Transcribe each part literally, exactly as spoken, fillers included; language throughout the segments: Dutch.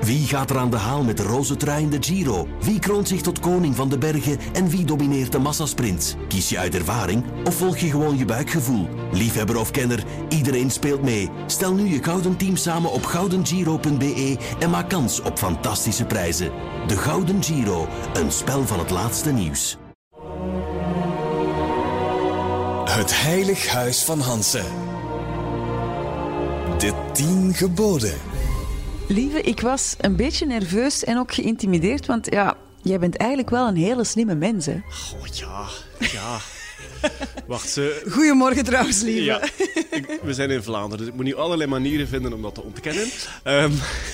Wie gaat er aan de haal met de roze trui in de Giro? Wie kroont zich tot koning van de bergen en wie domineert de massasprints? Kies je uit ervaring of volg je gewoon je buikgevoel? Liefhebber of kenner, iedereen speelt mee. Stel nu je gouden team samen op gouden giro punt b e en maak kans op fantastische prijzen. De Gouden Giro, een spel van het laatste nieuws. Het Heilig Huis van Hanse. De tien geboden. Lieve, ik was een beetje nerveus en ook geïntimideerd, want ja, jij bent eigenlijk wel een hele slimme mens, hè? Oh ja, ja. Wacht, ze... Goedemorgen trouwens, lieve. Ja, ik, we zijn in Vlaanderen, dus ik moet nu allerlei manieren vinden om dat te ontkennen. Um...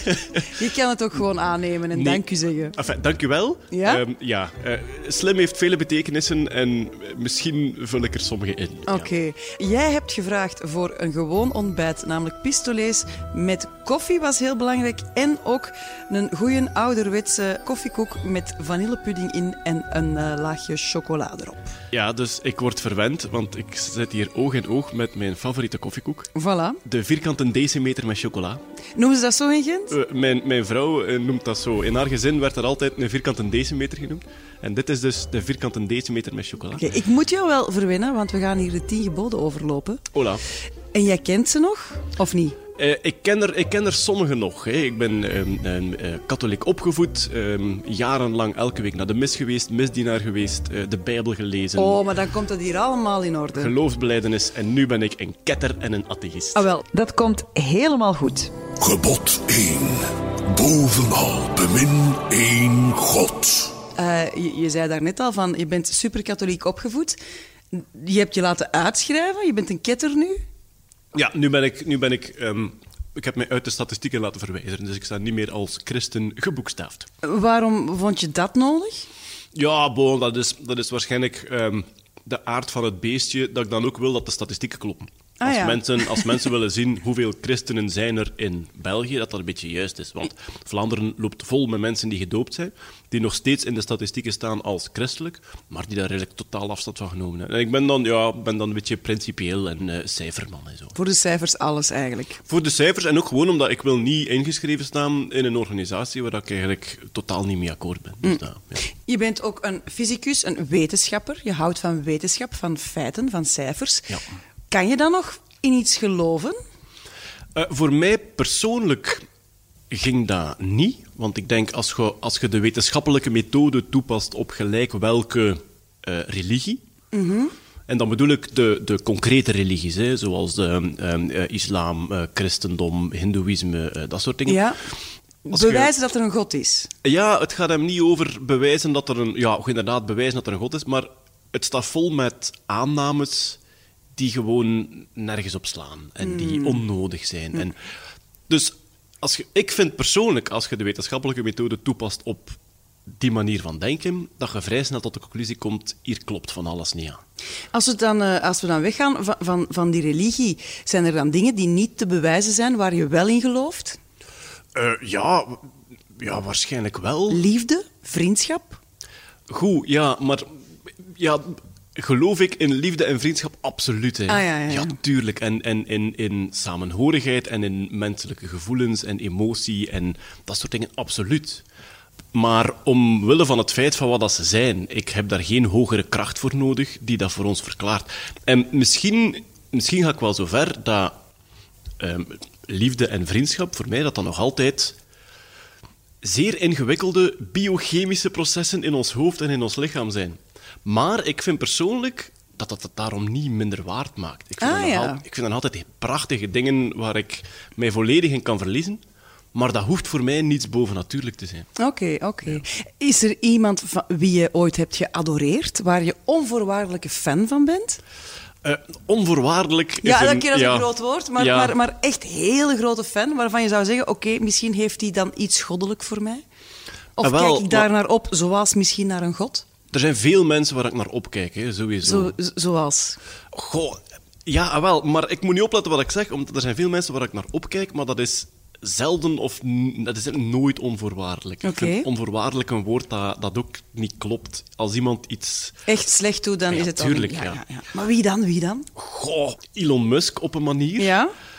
Je kan het ook gewoon aannemen en nee. dank u zeggen. Enfin, dank u wel. Ja? Um, ja. Uh, slim heeft vele betekenissen en misschien vul ik er sommige in. Oké. Okay. Ja. Jij hebt gevraagd voor een gewoon ontbijt, namelijk pistolets met koffie was heel belangrijk en ook een goeie ouderwetse koffiekoek met vanillepudding in en een uh, laagje chocola erop. Ja, dus ik word verwend, want ik zit hier oog in oog met mijn favoriete koffiekoek. Voilà. De vierkante decimeter met chocola. Noemen ze dat zo in Gent? Uh, mijn, mijn vrouw uh, noemt dat zo. In haar gezin werd er altijd een vierkante decimeter genoemd. En dit is dus de vierkante decimeter met chocola. Oké, okay, ik moet jou wel verwennen, want we gaan hier de tien geboden overlopen. Hola. En jij kent ze nog, of niet? Uh, ik, ken er, ik ken er sommige nog. Hè. Ik ben um, um, uh, katholiek opgevoed, um, jarenlang elke week naar de mis geweest, misdienaar geweest, uh, de Bijbel gelezen. Oh, maar dan komt het hier allemaal in orde. Geloofsbelijdenis en nu ben ik een ketter en een atheïst. Ah wel, dat komt helemaal goed. Gebod één. Bovenal bemin één God. Uh, je, je zei daarnet al van, je bent superkatholiek opgevoed. Je hebt je laten uitschrijven, je bent een ketter nu. Ja, nu ben ik... Nu ben ik um, ik heb mij uit de statistieken laten verwijzeren, dus ik sta niet meer als christen geboekstaafd. Waarom vond je dat nodig? Ja, bon, dat is, dat is waarschijnlijk um, de aard van het beestje, dat ik dan ook wil dat de statistieken kloppen. Ah, als, ja. mensen, als mensen willen zien hoeveel christenen zijn er in België, dat dat een beetje juist is. Want Vlaanderen loopt vol met mensen die gedoopt zijn, die nog steeds in de statistieken staan als christelijk, maar die daar eigenlijk totaal afstand van genomen hebben. En ik ben dan, ja, ben dan een beetje principieel en uh, cijferman en zo. Voor de cijfers alles eigenlijk? Voor de cijfers en ook gewoon omdat ik wil niet ingeschreven staan in een organisatie waar ik eigenlijk totaal niet mee akkoord ben. Dus mm. dat, ja. Je bent ook een fysicus, een wetenschapper. Je houdt van wetenschap, van feiten, van cijfers. Ja. Kan je dan nog in iets geloven? Uh, voor mij persoonlijk ging dat niet. Want ik denk, als je, als je de wetenschappelijke methode toepast op gelijk welke uh, religie... Mm-hmm. En dan bedoel ik de, de concrete religies, hè, zoals de um, uh, islam, uh, christendom, hindoeïsme, uh, dat soort dingen. Ja. Als bewijzen je... dat er een God is. Ja, het gaat hem niet over bewijzen dat er een... Ja, inderdaad, bewijzen dat er een God is, maar het staat vol met aannames die gewoon nergens op slaan en die mm. onnodig zijn. Mm. En dus als je, ik vind persoonlijk, als je de wetenschappelijke methode toepast op die manier van denken, dat je vrij snel tot de conclusie komt, hier klopt van alles niet aan. Als we dan, uh, als we dan weggaan van, van, van die religie, zijn er dan dingen die niet te bewijzen zijn waar je wel in gelooft? Uh, ja, ja, waarschijnlijk wel. Liefde? Vriendschap? Goed, ja, maar... Ja, geloof ik in liefde en vriendschap? Absoluut. Hè. Ah, ja, ja, ja. ja, tuurlijk. En, en in, in samenhorigheid en in menselijke gevoelens en emotie en dat soort dingen, absoluut. Maar omwille van het feit van wat dat ze zijn, ik heb daar geen hogere kracht voor nodig die dat voor ons verklaart. En misschien, misschien ga ik wel zo ver dat um, liefde en vriendschap, voor mij, dat dan nog altijd zeer ingewikkelde biochemische processen in ons hoofd en in ons lichaam zijn. Maar ik vind persoonlijk dat dat het daarom niet minder waard maakt. Ik vind, ah, dat, ja. al, ik vind dat altijd prachtige dingen waar ik mij volledig in kan verliezen. Maar dat hoeft voor mij niets bovennatuurlijk te zijn. Oké, okay, oké. Okay. Ja. Is er iemand van wie je ooit hebt geadoreerd, waar je onvoorwaardelijke fan van bent? Uh, onvoorwaardelijk is ja, een... dat keer als ja, een groot woord, maar, ja. maar, maar echt hele grote fan, waarvan je zou zeggen, oké, okay, misschien heeft hij dan iets goddelijk voor mij? Of uh, wel, kijk ik daar maar... naar op, zoals misschien naar een god? Er zijn veel mensen waar ik naar opkijk, hè, sowieso. Zo, zoals? Goh, ja, wel, maar ik moet niet opletten wat ik zeg, omdat er zijn veel mensen waar ik naar opkijk, maar dat is zelden of dat is nooit onvoorwaardelijk. Okay. Ik vind onvoorwaardelijk een woord dat, dat ook niet klopt. Als iemand iets... echt slecht doet, dan ja, is het tuurlijk, dan... Ja, ja. ja, ja. Maar wie dan, wie dan? Goh, Elon Musk op een manier. Ja?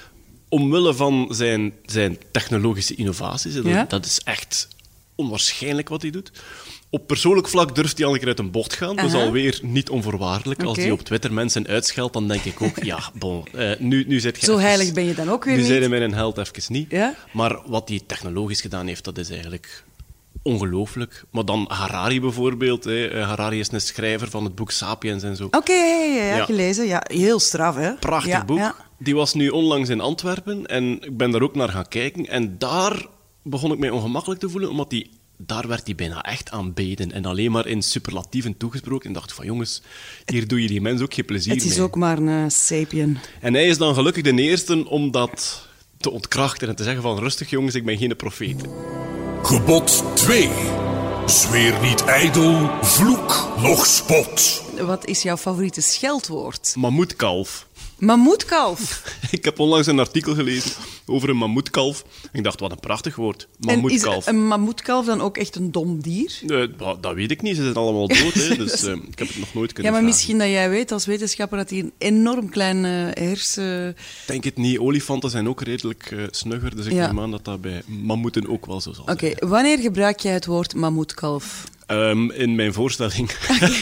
omwille van zijn, zijn technologische innovaties. Dat, Ja? dat is echt onwaarschijnlijk wat hij doet. Op persoonlijk vlak durft hij al een keer uit een bocht gaan. Dat is Aha. alweer niet onvoorwaardelijk. Als Oké. hij op Twitter mensen uitscheldt, dan denk ik ook... Ja, bon, uh, nu, nu zit je Zo even- heilig ben je dan ook weer Nu niet. zijn mijn held even niet. Ja? Maar wat hij technologisch gedaan heeft, dat is eigenlijk ongelooflijk. Maar dan Harari bijvoorbeeld. Hè. Harari is een schrijver van het boek Sapiens en zo. Oké, ja, ja, ja, Ja. gelezen. Ja, heel straf, hè? Prachtig Ja, boek. ja. Die was nu onlangs in Antwerpen en ik ben daar ook naar gaan kijken. En daar begon ik mij ongemakkelijk te voelen, omdat die, daar werd hij bijna echt aanbeden en alleen maar in superlatieven toegesproken. En dacht van, jongens, hier doe je die mensen ook geen plezier Het is mee. ook maar een uh, sapien. En hij is dan gelukkig de eerste om dat te ontkrachten en te zeggen van, rustig jongens, ik ben geen profeet. Gebod twee. Zweer niet ijdel, vloek noch spot. Wat is jouw favoriete scheldwoord? Mammoetkalf. Mammoetkalf. Ik heb onlangs een artikel gelezen over een mammoetkalf. Ik dacht, wat een prachtig woord. En is Mammoetkalf. een mammoetkalf dan ook echt een dom dier? Eh, dat dat weet ik niet, ze zijn allemaal dood, hè, dus eh, ik heb het nog nooit Ja, kunnen maar vragen. misschien dat jij weet als wetenschapper dat die een enorm klein eh, hersen... Ik denk het niet, olifanten zijn ook redelijk eh, snugger, dus ik Ja. neem aan dat dat bij mammoeten ook wel zo zal zijn. Oké, wanneer gebruik jij het woord mammoetkalf? Ehm, in mijn voorstelling.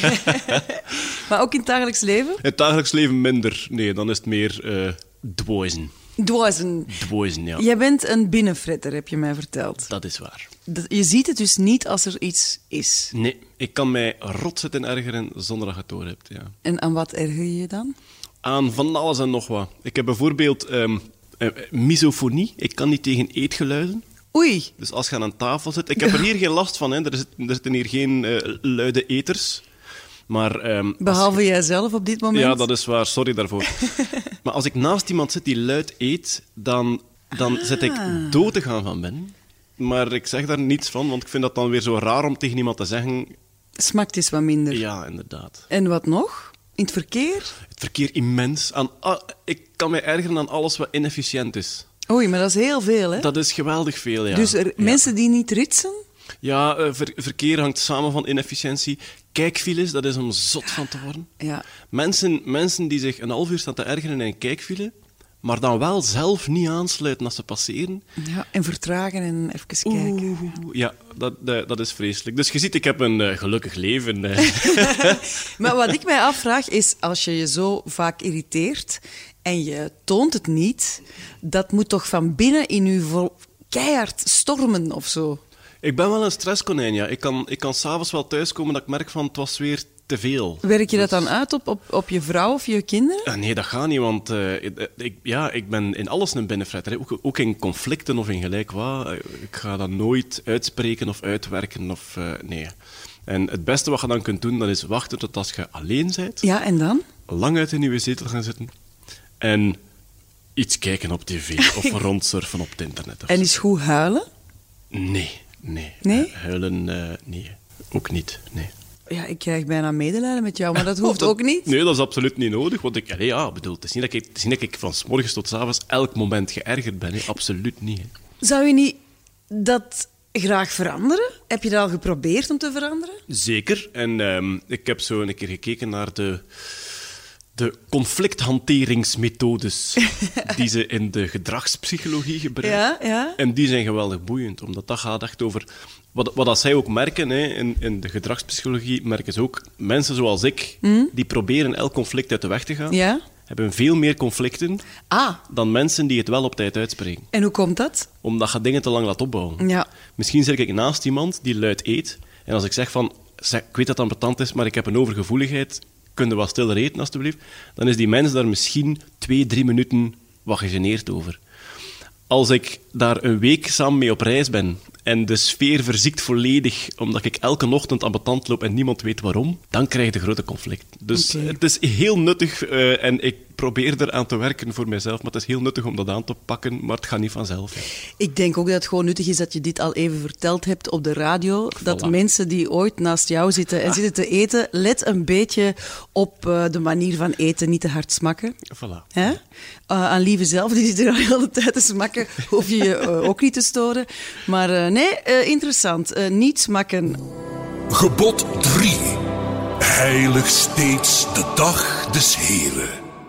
Maar ook in het dagelijks leven? In het dagelijks leven minder. Nee, dan is het meer eh dwoizen. Dwazen. Dwoizen, ja. Jij bent een binnenfretter, heb je mij verteld. Dat is waar. Dat- Je ziet het dus niet als er iets is. Nee, ik kan mij rot zitten ergeren zonder dat je het door hebt, ja. En aan wat erger je je dan? Aan van alles en nog wat. Ik heb bijvoorbeeld ehm, eh, misofonie. Ik kan niet tegen eetgeluiden. Oei, Dus als je aan een tafel zit... Ik heb er hier geen last van, hè. Er, zit, er zitten hier geen eh, luide eters. Maar... ehm, als behalve jijzelf op dit moment. Ja, dat is waar. Sorry daarvoor. Maar als ik naast iemand zit die luid eet, dan, dan zit ik dood te gaan van binnen. Maar ik zeg daar niets van, want ik vind dat dan weer zo raar om tegen iemand te zeggen... Smakt is wat minder. Ja, inderdaad. En wat nog? In het verkeer? Het verkeer immens. Aan, a- ik kan mij ergeren aan alles wat inefficiënt is. Oei, maar dat is heel veel, hè? Dat is geweldig veel, ja. Dus er, Ja. mensen die niet ritsen? Ja, eh, ver- verkeer hangt samen van inefficiëntie. Kijkfiles, dat is om zot van te worden. Ja. Mensen, mensen die zich een half uur staan te ergeren in een kijkfile, maar dan wel zelf niet aansluiten als ze passeren. Ja, en vertragen en even kijken. Oeh, ja, dat, dat, dat is vreselijk. Dus je ziet, ik heb een eh, gelukkig leven. eh. Maar wat ik mij afvraag is, als je je zo vaak irriteert en je toont het niet, dat moet toch van binnen in je vol keihard stormen of zo? Ik ben wel een stresskonijn, ja. Ik kan, ik kan s'avonds wel thuiskomen dat ik merk van het was weer te veel. Werk je dat dan uit op, op, op je vrouw of je kinderen? Ah, nee, dat gaat niet, want eh, ik, ik- ja, ik ben in alles een binnenfretter. hè. Ook, ook in conflicten of in gelijk wat. Eh, Ik ga dat nooit uitspreken of uitwerken. Of, eh, nee. En het beste wat je dan kunt doen, dat is wachten tot als je alleen bent, Ja, en dan? lang uit in je zetel gaan zitten en iets kijken op tv of rondsurfen op het internet. Of En zo. is goed huilen? Nee, nee. Nee? Eh, huilen, eh, nee. Ook niet, nee. Ja, ik krijg bijna medelijden met jou, maar dat Oh, hoeft dat- ook niet. Nee, dat is absoluut niet nodig. Want ik, allee, ja, bedoel, het is niet dat ik, het is niet dat ik van 's morgens tot 's avonds elk moment geërgerd ben. Hè. Absoluut niet. Hè. Zou je niet dat graag veranderen? Heb je dat al geprobeerd om te veranderen? Zeker. En ehm, ik heb zo een keer gekeken naar de, de conflicthanteringsmethodes die ze in de gedragspsychologie gebruiken. Ja, ja. En die zijn geweldig boeiend, omdat dat gaat echt over... Wat, wat dat zij ook merken, hè, in, in de gedragspsychologie, merken ze ook... Mensen zoals ik, die proberen elk conflict uit de weg te gaan, Ja. hebben veel meer conflicten Ah, dan mensen die het wel op tijd uitspreken. en hoe komt dat? Omdat je dingen te lang laat opbouwen. Ja. Misschien zit ik naast iemand die luid eet, en als ik zeg van... Zeg, ik weet dat dat ambetant is, maar ik heb een overgevoeligheid, kun je wat stiller eten, alstublieft? Dan is die mens daar misschien twee, drie minuten wat gegeneerd over. Als ik daar een week samen mee op reis ben en de sfeer verziekt volledig omdat ik elke ochtend ambetant loop en niemand weet waarom, dan krijg je een grote conflict. Dus Oké. het is heel nuttig eh, en ik probeer eraan te werken voor mezelf, maar het is heel nuttig om dat aan te pakken, maar het gaat niet vanzelf. Hè. Ik denk ook dat het gewoon nuttig is dat je dit al even verteld hebt op de radio. Dat Voilà. mensen die ooit naast jou zitten en zitten te eten, let een beetje op eh, de manier van eten, niet te hard smakken. Voilà. Hè? Uh, aan Lieve zelf, die zit er al de hele tijd te smakken, hoef je je uh, ook niet te storen. Maar uh, nee, uh, interessant. Uh, niet smakken. Gebod drie. Heilig steeds de dag des Heren.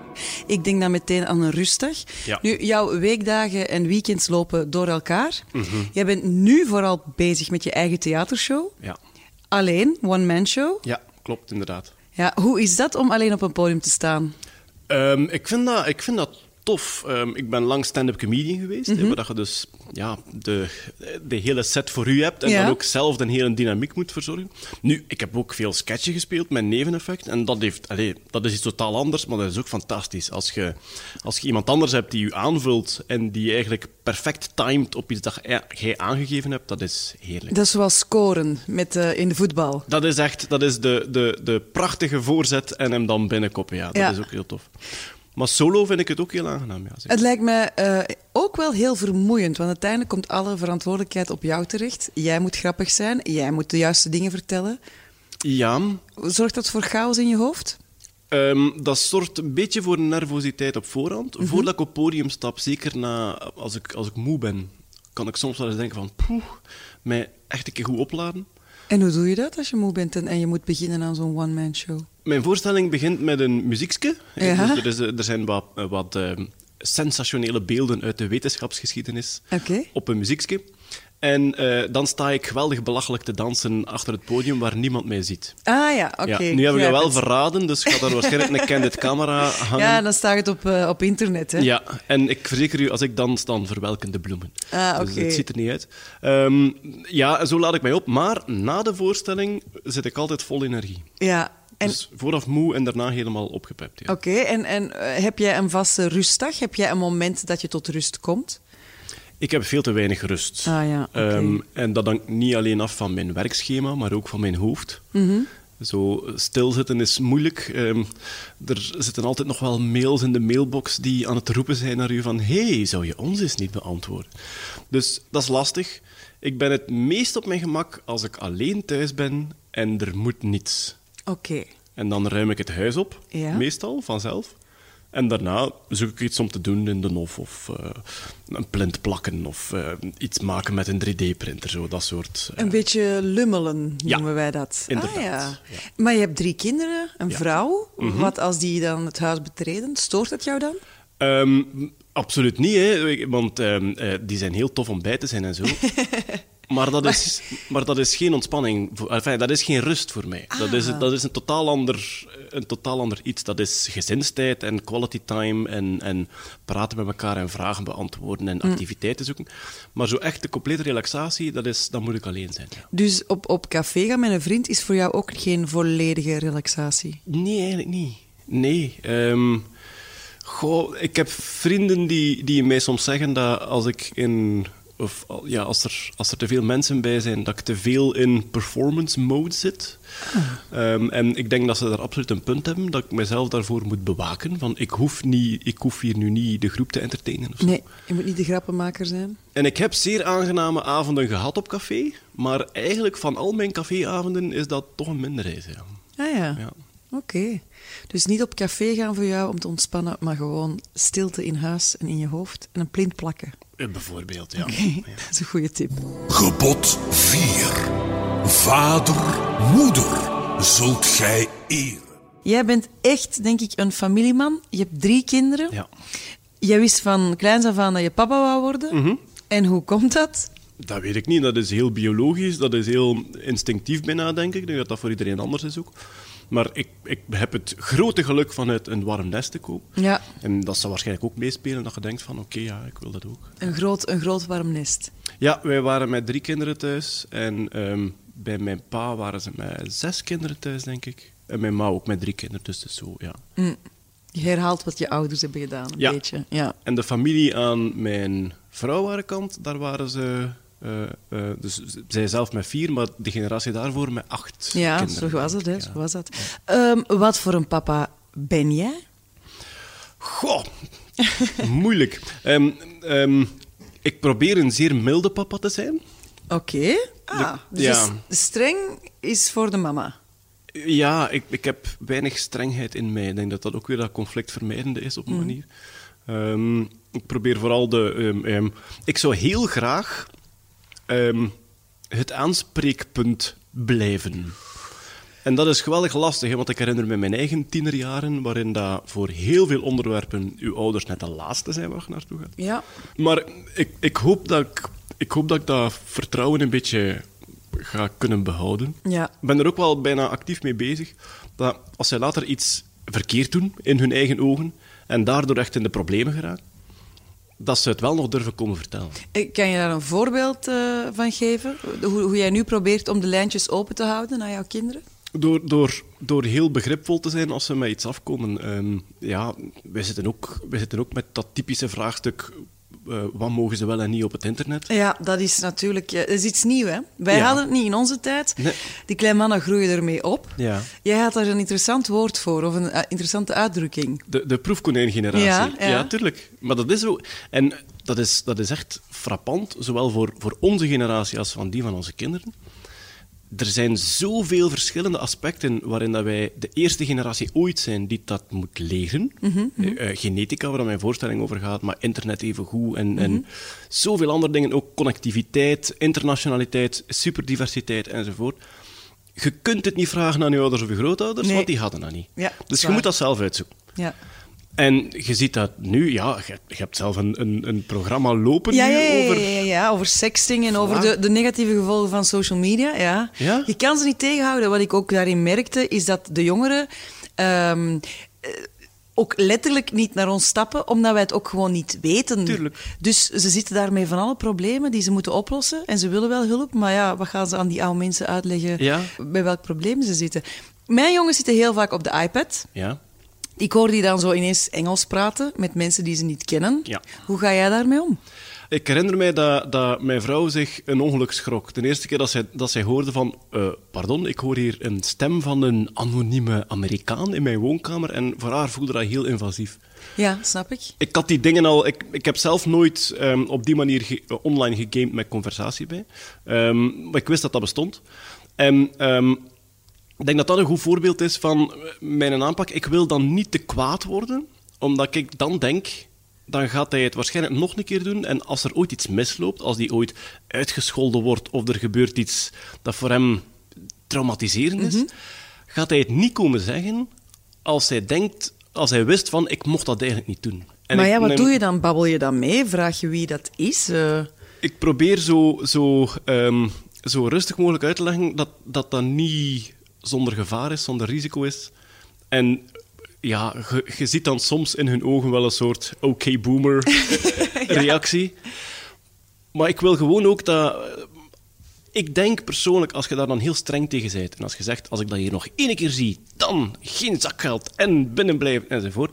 Ik denk dan meteen aan een rustdag. Ja. Nu, jouw weekdagen en weekends lopen door elkaar. Mm-hmm. Jij bent nu vooral bezig met je eigen theatershow. Ja. Alleen, one-man show. Ja, klopt, inderdaad. Ja, hoe is dat om alleen op een podium te staan? Um, ik, vind dat, ik vind dat tof. Um, ik ben lang stand-up comedian geweest, mm-hmm. hè, waar je dus ja, de, de hele set voor u hebt en ja. dan ook zelf een hele dynamiek moet verzorgen. Nu, ik heb ook veel sketchen gespeeld met neveneffect en dat, heeft, allez, dat is iets totaal anders, maar dat is ook fantastisch. Als je, als je iemand anders hebt die je aanvult en die eigenlijk perfect timed op iets dat jij aangegeven hebt, dat is heerlijk. Dat is zoals scoren met, uh, in de voetbal. Dat is echt dat is de, de, de prachtige voorzet en hem dan binnenkoppen. Ja, dat ja. is ook heel tof. Maar solo vind ik het ook heel aangenaam. Ja, het lijkt me uh, ook wel heel vermoeiend, want uiteindelijk komt alle verantwoordelijkheid op jou terecht. Jij moet grappig zijn, jij moet de juiste dingen vertellen. Ja. Zorgt dat voor chaos in je hoofd? Um, dat zorgt een beetje voor nervositeit op voorhand. Mm-hmm. Voordat ik op het podium stap, zeker na, als, ik, als ik moe ben, kan ik soms wel eens denken van, poeh, mij echt een keer goed opladen. En hoe doe je dat als je moe bent en, en je moet beginnen aan zo'n one-man show? Mijn voorstelling begint met een muziekske. Ja. Dus er, is, er zijn wat, wat uh, sensationele beelden uit de wetenschapsgeschiedenis okay. op een muziekske. En uh, dan sta ik geweldig belachelijk te dansen achter het podium waar niemand mij ziet. Ah ja, oké. Okay. Ja, nu heb ik dat wel verraden, dus ik ga daar waarschijnlijk een candid camera hangen. Ja, dan staat het op, uh, op internet, hè? Ja, en ik verzeker u, als ik dans, dan verwelken de bloemen. Ah, oké. Dus het ziet er niet uit. Um, ja, zo laat ik mij op. Maar na de voorstelling zit ik altijd vol energie. Ja. En... Dus vooraf moe en daarna helemaal opgepept. Ja. Oké, okay, en, en uh, heb jij een vaste rustdag? Heb jij een moment dat je tot rust komt? Ik heb veel te weinig rust. Ah, ja, okay. um, en dat hangt niet alleen af van mijn werkschema, maar ook van mijn hoofd. Mm-hmm. Zo stilzitten is moeilijk. Um, er zitten altijd nog wel mails in de mailbox die aan het roepen zijn naar u van hey, zou je ons eens niet beantwoorden? Dus dat is lastig. Ik ben het meest op mijn gemak als ik alleen thuis ben en er moet niets. Oké. Okay. En dan ruim ik het huis op, ja. meestal, vanzelf. En daarna zoek ik iets om te doen in de hof, of uh, een plint plakken, of uh, iets maken met een drie D-printer, zo, dat soort... Uh... Een beetje lummelen, noemen ja, wij dat. Inderdaad. Ah, ja. Ja. Maar je hebt drie kinderen, een ja. vrouw. Mm-hmm. Wat als die dan het huis betreden? Stoort het jou dan? Um, absoluut niet, hè, want um, uh, die zijn heel tof om bij te zijn en zo. Maar dat, is, maar dat is geen ontspanning. Voor, enfin, dat is geen rust voor mij. Ah. Dat is, dat is een, totaal ander, een totaal ander iets. Dat is gezinstijd en quality time en, en praten met elkaar en vragen beantwoorden en mm. activiteiten zoeken. Maar zo echt de complete relaxatie, dat, is, dat moet ik alleen zijn. Ja. Dus op, op café gaan met een vriend is voor jou ook geen volledige relaxatie? Nee, eigenlijk niet. Nee. Um, goh, ik heb vrienden die, die mij soms zeggen dat als ik in... Of ja, als er, als er te veel mensen bij zijn, dat ik te veel in performance mode zit. Ah. Um, en ik denk dat ze daar absoluut een punt hebben, dat ik mezelf daarvoor moet bewaken. Van, ik, hoef niet, ik hoef hier nu niet de groep te entertainen. Of zo. Nee, je moet niet de grappenmaker zijn. En ik heb zeer aangename avonden gehad op café, maar eigenlijk van al mijn caféavonden is dat toch een minderheid. Ja. Ah ja, ja. Oké. Okay. Dus niet op café gaan voor jou om te ontspannen, maar gewoon stilte in huis en in je hoofd en een plint plakken. Bijvoorbeeld, ja. Okay, ja. Dat is een goede tip. Gebod vier. Vader, moeder, zult gij eren. Jij bent echt, denk ik, een familieman. Je hebt drie kinderen. Ja. Jij wist van kleins af aan dat je papa wou worden. Mm-hmm. En hoe komt dat? Dat weet ik niet. Dat is heel biologisch. Dat is heel instinctief bijna, denk ik. Ik denk dat dat voor iedereen anders is ook. Maar ik, ik heb het grote geluk vanuit een warm nest te komen. Ja. En dat zal waarschijnlijk ook meespelen, dat je denkt van, oké, okay, ja, ik wil dat ook. Een groot, een groot warm nest. Ja, wij waren met drie kinderen thuis. En um, bij mijn pa waren ze met zes kinderen thuis, denk ik. En mijn ma ook met drie kinderen, dus het is zo, ja. Mm. Je herhaalt wat je ouders hebben gedaan, een ja. beetje. Ja. En de familie aan mijn vrouwkant, daar waren ze... Uh, uh, dus zij zelf met vier, maar de generatie daarvoor met acht ja, kinderen. zo was het, hè. Ja. Zo was dat. Ja. Um, wat voor een papa ben jij? Goh, moeilijk. Um, um, ik probeer een zeer milde papa te zijn. Oké. Okay. Ah, de, dus ja. streng is voor de mama. Ja, ik, ik heb weinig strengheid in mij. Ik denk dat dat ook weer dat conflictvermijdende is op een mm. manier. Um, ik probeer vooral de... Um, um, ik zou heel graag... Um, het aanspreekpunt blijven. En dat is geweldig lastig, hè, want ik herinner me mijn eigen tienerjaren, waarin dat voor heel veel onderwerpen uw ouders net de laatste zijn waar je naartoe gaat. Ja. Maar ik, ik, hoop dat ik, ik hoop dat ik dat vertrouwen een beetje ga kunnen behouden. Ja. Ik ben er ook wel bijna actief mee bezig, dat als zij later iets verkeerd doen in hun eigen ogen en daardoor echt in de problemen geraken, dat ze het wel nog durven komen vertellen. Kan je daar een voorbeeld uh, van geven? Hoe, hoe jij nu probeert om de lijntjes open te houden naar jouw kinderen? Door, door, door heel begripvol te zijn als ze met iets afkomen. Um, ja, wij zitten, ook, wij zitten ook met dat typische vraagstuk... Uh, wat mogen ze wel en niet op het internet? Ja, dat is natuurlijk dat is iets nieuws. Hè? Wij Ja. hadden het niet in onze tijd. Nee. Die kleine mannen groeien ermee op. Ja. Jij had daar een interessant woord voor, of een uh, interessante uitdrukking. De, de proefkonijngeneratie. Ja, Ja, ja. tuurlijk. Maar dat is zo. En dat is, dat is echt frappant, zowel voor, voor onze generatie als van die van onze kinderen. Er zijn zoveel verschillende aspecten waarin dat wij de eerste generatie ooit zijn die dat moet leren. Mm-hmm, mm-hmm. Uh, genetica, waar mijn voorstelling over gaat, maar internet evengoed. En, mm-hmm. en zoveel andere dingen, ook connectiviteit, internationaliteit, superdiversiteit enzovoort. Je kunt het niet vragen aan je ouders of je grootouders, Nee. want die hadden dat niet. Ja, dus je waar. moet dat zelf uitzoeken. Ja. En je ziet dat nu, ja, je, je hebt zelf een, een, een programma lopen Ja, nu ja, ja, over... ja, ja, ja, over sexting en over Voilà. de, de negatieve gevolgen van social media. Ja. Ja? Je kan ze niet tegenhouden. Wat ik ook daarin merkte, is dat de jongeren ehm, eh, ook letterlijk niet naar ons stappen, omdat wij het ook gewoon niet weten. Tuurlijk. Dus ze zitten daarmee van alle problemen die ze moeten oplossen. En ze willen wel hulp, maar ja, wat gaan ze aan die oude mensen uitleggen Ja. bij welk probleem ze zitten? Mijn jongens zitten heel vaak op de iPad. Ja. Ik hoor die dan zo ineens Engels praten met mensen die ze niet kennen. Ja. Hoe ga jij daarmee om? Ik herinner mij dat, dat mijn vrouw zich een ongeluk schrok. De eerste keer dat zij, dat zij hoorde van... Uh, pardon, ik hoor hier een stem van een anonieme Amerikaan in mijn woonkamer. En voor haar voelde dat heel invasief. Ja, snap ik. Ik had die dingen al... Ik, ik heb zelf nooit um, op die manier ge, uh, online gegamed met conversatie bij. Um, maar ik wist dat dat bestond. En... Um, Ik denk dat dat een goed voorbeeld is van mijn aanpak. Ik wil dan niet te kwaad worden, omdat ik dan denk, dan gaat hij het waarschijnlijk nog een keer doen. En als er ooit iets misloopt, als die ooit uitgescholden wordt of er gebeurt iets dat voor hem traumatiserend is, mm-hmm. gaat hij het niet komen zeggen als hij denkt, als hij wist van, ik mocht dat eigenlijk niet doen. En maar ik, ja, wat neem, doe je dan? Babbel je dan mee? Vraag je wie dat is? Uh... Ik probeer zo, zo, um, zo rustig mogelijk uit te leggen dat dat, dat niet... zonder gevaar is, zonder risico is. En ja, je, je ziet dan soms in hun ogen wel een soort oké boomer reactie. Ja. Maar ik wil gewoon ook dat... Ik denk persoonlijk, als je daar dan heel streng tegen bent, en als je zegt, als ik dat hier nog één keer zie, dan geen zakgeld en binnenblijven enzovoort.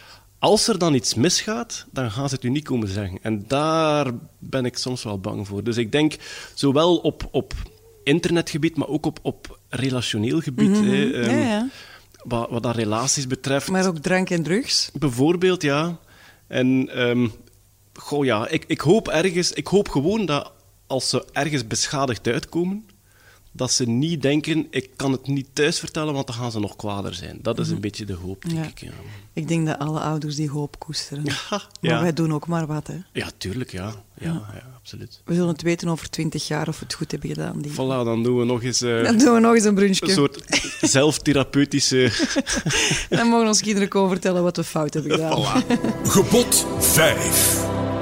Als er dan iets misgaat, dan gaan ze het u niet komen zeggen. En daar ben ik soms wel bang voor. Dus ik denk, zowel op... op internetgebied, maar ook op, op relationeel gebied. Mm-hmm. Hè, um, ja, ja. Wat, wat dat relaties betreft. Maar ook drank en drugs? Bijvoorbeeld, ja. En um, goh, ja, ik, ik hoop ergens, ik hoop gewoon dat als ze ergens beschadigd uitkomen, dat ze niet denken, ik kan het niet thuis vertellen, want dan gaan ze nog kwader zijn. Dat is mm-hmm. een beetje de hoop, denk ja. ik. Ja. Ik denk dat alle ouders die hoop koesteren. Ja, maar ja. wij doen ook maar wat, hè. Ja, tuurlijk, ja. Ja, ja. ja, absoluut. We zullen het weten over twintig jaar of we het goed hebben gedaan. Die. Voilà, dan doen we nog eens... Uh, dan doen we nog eens een brunchje. Een soort zelftherapeutische... Dan mogen onze kinderen komen vertellen wat we fout hebben gedaan. Voilà. Gebod vijf.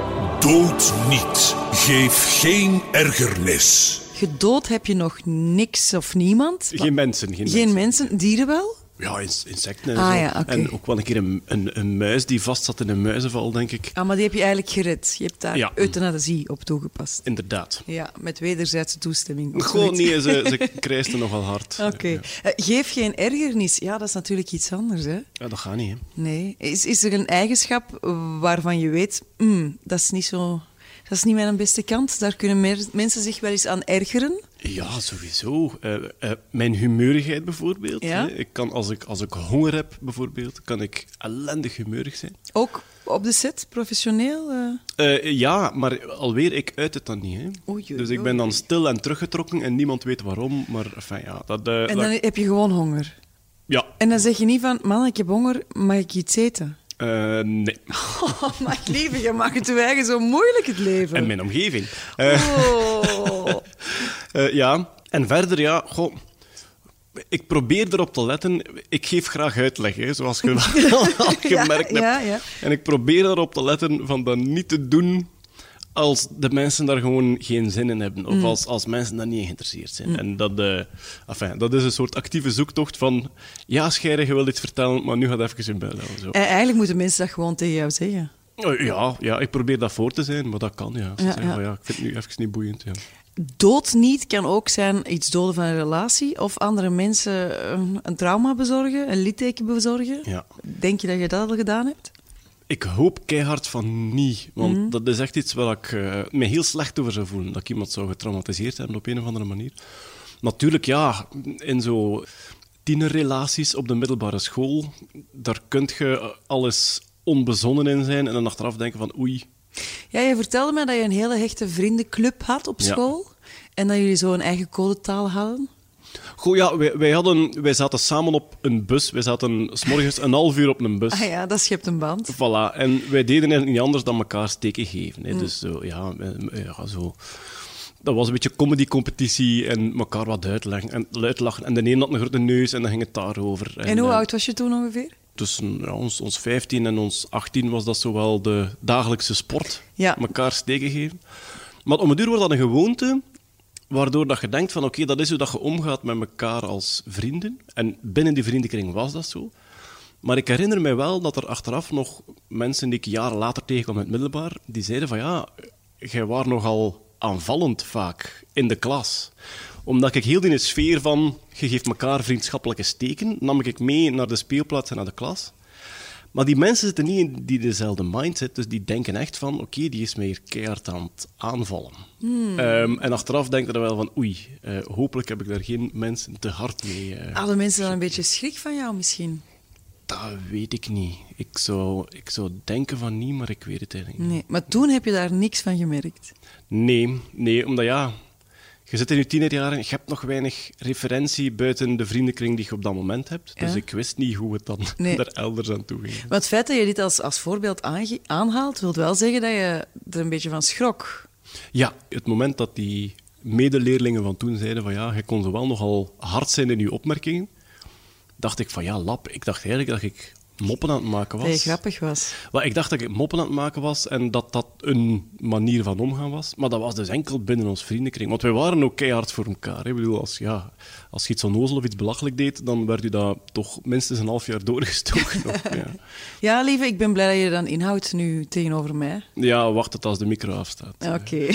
Dood niet. Geef geen ergernis. Gedood heb je nog niks of niemand? Geen mensen. Geen, geen mensen. mensen. Dieren wel? Ja, insecten en ah, zo. Ja, okay. En ook wel een keer een, een, een muis die vast zat in een muizenval, denk ik. Ah, maar die heb je eigenlijk gered. Je hebt daar ja. euthanasie op toegepast. Inderdaad. Ja, met wederzijdse toestemming. Gewoon niet, ze, ze krijsten nogal hard. Oké. Okay. Ja. Uh, geef geen ergernis. Ja, dat is natuurlijk iets anders, hè? Ja, dat gaat niet, hè. Nee. Is, is er een eigenschap waarvan je weet, mm, dat is niet zo... Dat is niet mijn beste kant. Daar kunnen meer, mensen zich wel eens aan ergeren. Ja, sowieso. Uh, uh, mijn humeurigheid bijvoorbeeld. Ja? Hè. Ik kan, als, ik, als ik honger heb, bijvoorbeeld, kan ik ellendig humeurig zijn. Ook op de set, professioneel? Uh... Uh, ja, maar alweer, ik uit het dan niet. Hè. Oei, oei, dus ik ben dan stil en teruggetrokken en niemand weet waarom. Maar enfin, ja, dat, uh, en dan dat... heb je gewoon honger? Ja. En dan zeg je niet van, man, ik heb honger, mag ik iets eten? Uh, nee. Oh, maar lieve, je maakt je eigen zo moeilijk het leven. En mijn omgeving. Uh, oh. uh, ja, en verder, ja, goh, Ik probeer erop te letten. Ik geef graag uitleg, hè, zoals je al gemerkt ja, ja, hebt. ja. En ik probeer erop te letten van dat niet te doen als de mensen daar gewoon geen zin in hebben. Of Mm. als, als mensen daar niet in geïnteresseerd zijn. Mm. En dat, uh, enfin, dat is een soort actieve zoektocht van... Ja, Scheire, je wil iets vertellen, maar nu gaat even in bellen. Zo. En eigenlijk moeten mensen dat gewoon tegen jou zeggen. Ja, ja, ik probeer dat voor te zijn, maar dat kan, ja. Ze Ja, zeggen ja. van, ja, ik vind het nu even niet boeiend, ja. Dood niet kan ook zijn iets doden van een relatie of andere mensen een, een trauma bezorgen, een litteken bezorgen. Ja. Denk je dat je dat al gedaan hebt? Ik hoop keihard van niet, want Mhm. dat is echt iets waar ik uh, me heel slecht over zou voelen, dat ik iemand zou getraumatiseerd hebben op een of andere manier. Natuurlijk, ja, in zo tienerrelaties op de middelbare school, daar kun je alles onbezonnen in zijn en dan achteraf denken van oei. Ja, je vertelde mij dat je een hele hechte vriendenclub had op Ja. school en dat jullie zo een eigen codetaal hadden. Goh, ja, wij, wij, hadden, wij zaten samen op een bus. Wij zaten 's morgens een half uur op een bus. Ah ja, dat schept een band. Voilà. En wij deden eigenlijk niet anders dan elkaar steken geven. Mm. Hè. Dus zo, ja, eh, ja, zo... Dat was een beetje comedy-competitie en elkaar wat uitleggen en uitlachen. En de een had een grote neus en dan ging het daarover. En, En hoe eh, oud was je toen ongeveer? Tussen ja, ons, ons vijftien en ons achttien was dat zowel de dagelijkse sport. Ja. Elkaar steken geven. Maar om een duur wordt dat een gewoonte, waardoor dat je denkt van oké, dat is hoe dat je omgaat met elkaar als vrienden. En binnen die vriendenkring was dat zo. Maar ik herinner mij wel dat er achteraf nog mensen die ik jaren later tegenkwam in het middelbaar, die zeiden van ja, jij was nogal aanvallend vaak in de klas. Omdat ik heel die sfeer van, je geeft elkaar vriendschappelijke steken, nam ik mee naar de speelplaats en naar de klas. Maar die mensen zitten niet in die dezelfde mindset, dus die denken echt van, oké, die is mij hier keihard aan het aanvallen. Hmm. Um, en achteraf denk je er wel van, oei, uh, hopelijk heb ik daar geen mensen te hard mee. Uh, Hadden mensen dan een beetje schrik van jou misschien? Dat weet ik niet. Ik zou, ik zou denken van niet, maar ik weet het eigenlijk niet. Nee, maar toen heb je daar niks van gemerkt. Nee, nee, omdat ja, je zit in je tienerjaren, je hebt nog weinig referentie buiten de vriendenkring die je op dat moment hebt. Dus Ja. ik wist niet hoe het dan Nee. daar elders aan toe ging. Maar het feit dat je dit als, als voorbeeld aange- aanhaalt, wil wel zeggen dat je er een beetje van schrok. Ja, het moment dat die medeleerlingen van toen zeiden van ja, je kon zo wel nogal hard zijn in je opmerkingen, dacht ik van ja, lap, ik dacht eigenlijk dat ik moppen aan het maken was. Dat je grappig was. Wel, ik dacht dat ik moppen aan het maken was en dat dat een manier van omgaan was. Maar dat was dus enkel binnen ons vriendenkring. Want wij waren ook keihard voor elkaar. Hè. Ik bedoel, als, ja, als je iets onnozel of iets belachelijk deed, dan werd u dat toch minstens een half jaar doorgestoken. Of, ja. Ja, lieve, ik ben blij dat je dan inhoudt nu tegenover mij. ja, wacht het als de micro afstaat. Oké.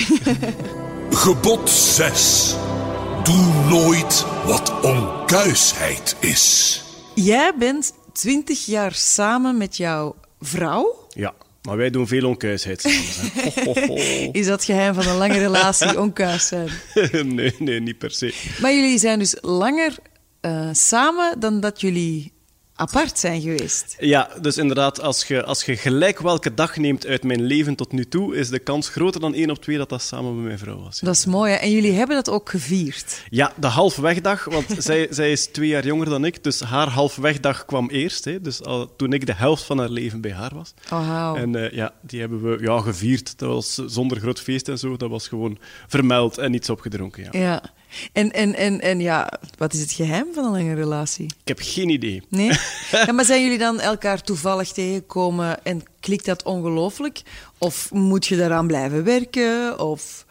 Gebod zes. Doe nooit wat onkuisheid is. Jij bent twintig jaar samen met jouw vrouw. Ja, maar wij doen veel onkuisheid samen. hè. Ho, ho, ho. Is dat geheim van een lange relatie onkuis zijn? nee, nee, niet per se. Maar jullie zijn dus langer eh, samen dan dat jullie apart zijn geweest. Ja, dus inderdaad, als je, als je gelijk welke dag neemt uit mijn leven tot nu toe, is de kans groter dan één op twee dat dat samen met mijn vrouw was. Ja. Dat is mooi, hè? En jullie hebben dat ook gevierd. Ja, de halfwegdag, want zij, zij is twee jaar jonger dan ik, dus haar halfwegdag kwam eerst. Hè, dus al, toen ik de helft van haar leven bij haar was. Oh, wauw. En uh, ja, die hebben we ja, gevierd. Dat was zonder groot feest en zo. Dat was gewoon vermeld en iets opgedronken. Ja. Ja. En, en, en, en ja, wat is het geheim van een lange relatie? Ik heb geen idee. Nee? Ja, maar zijn jullie dan elkaar toevallig tegengekomen en klikt dat ongelooflijk? Of moet je daaraan blijven werken? Of...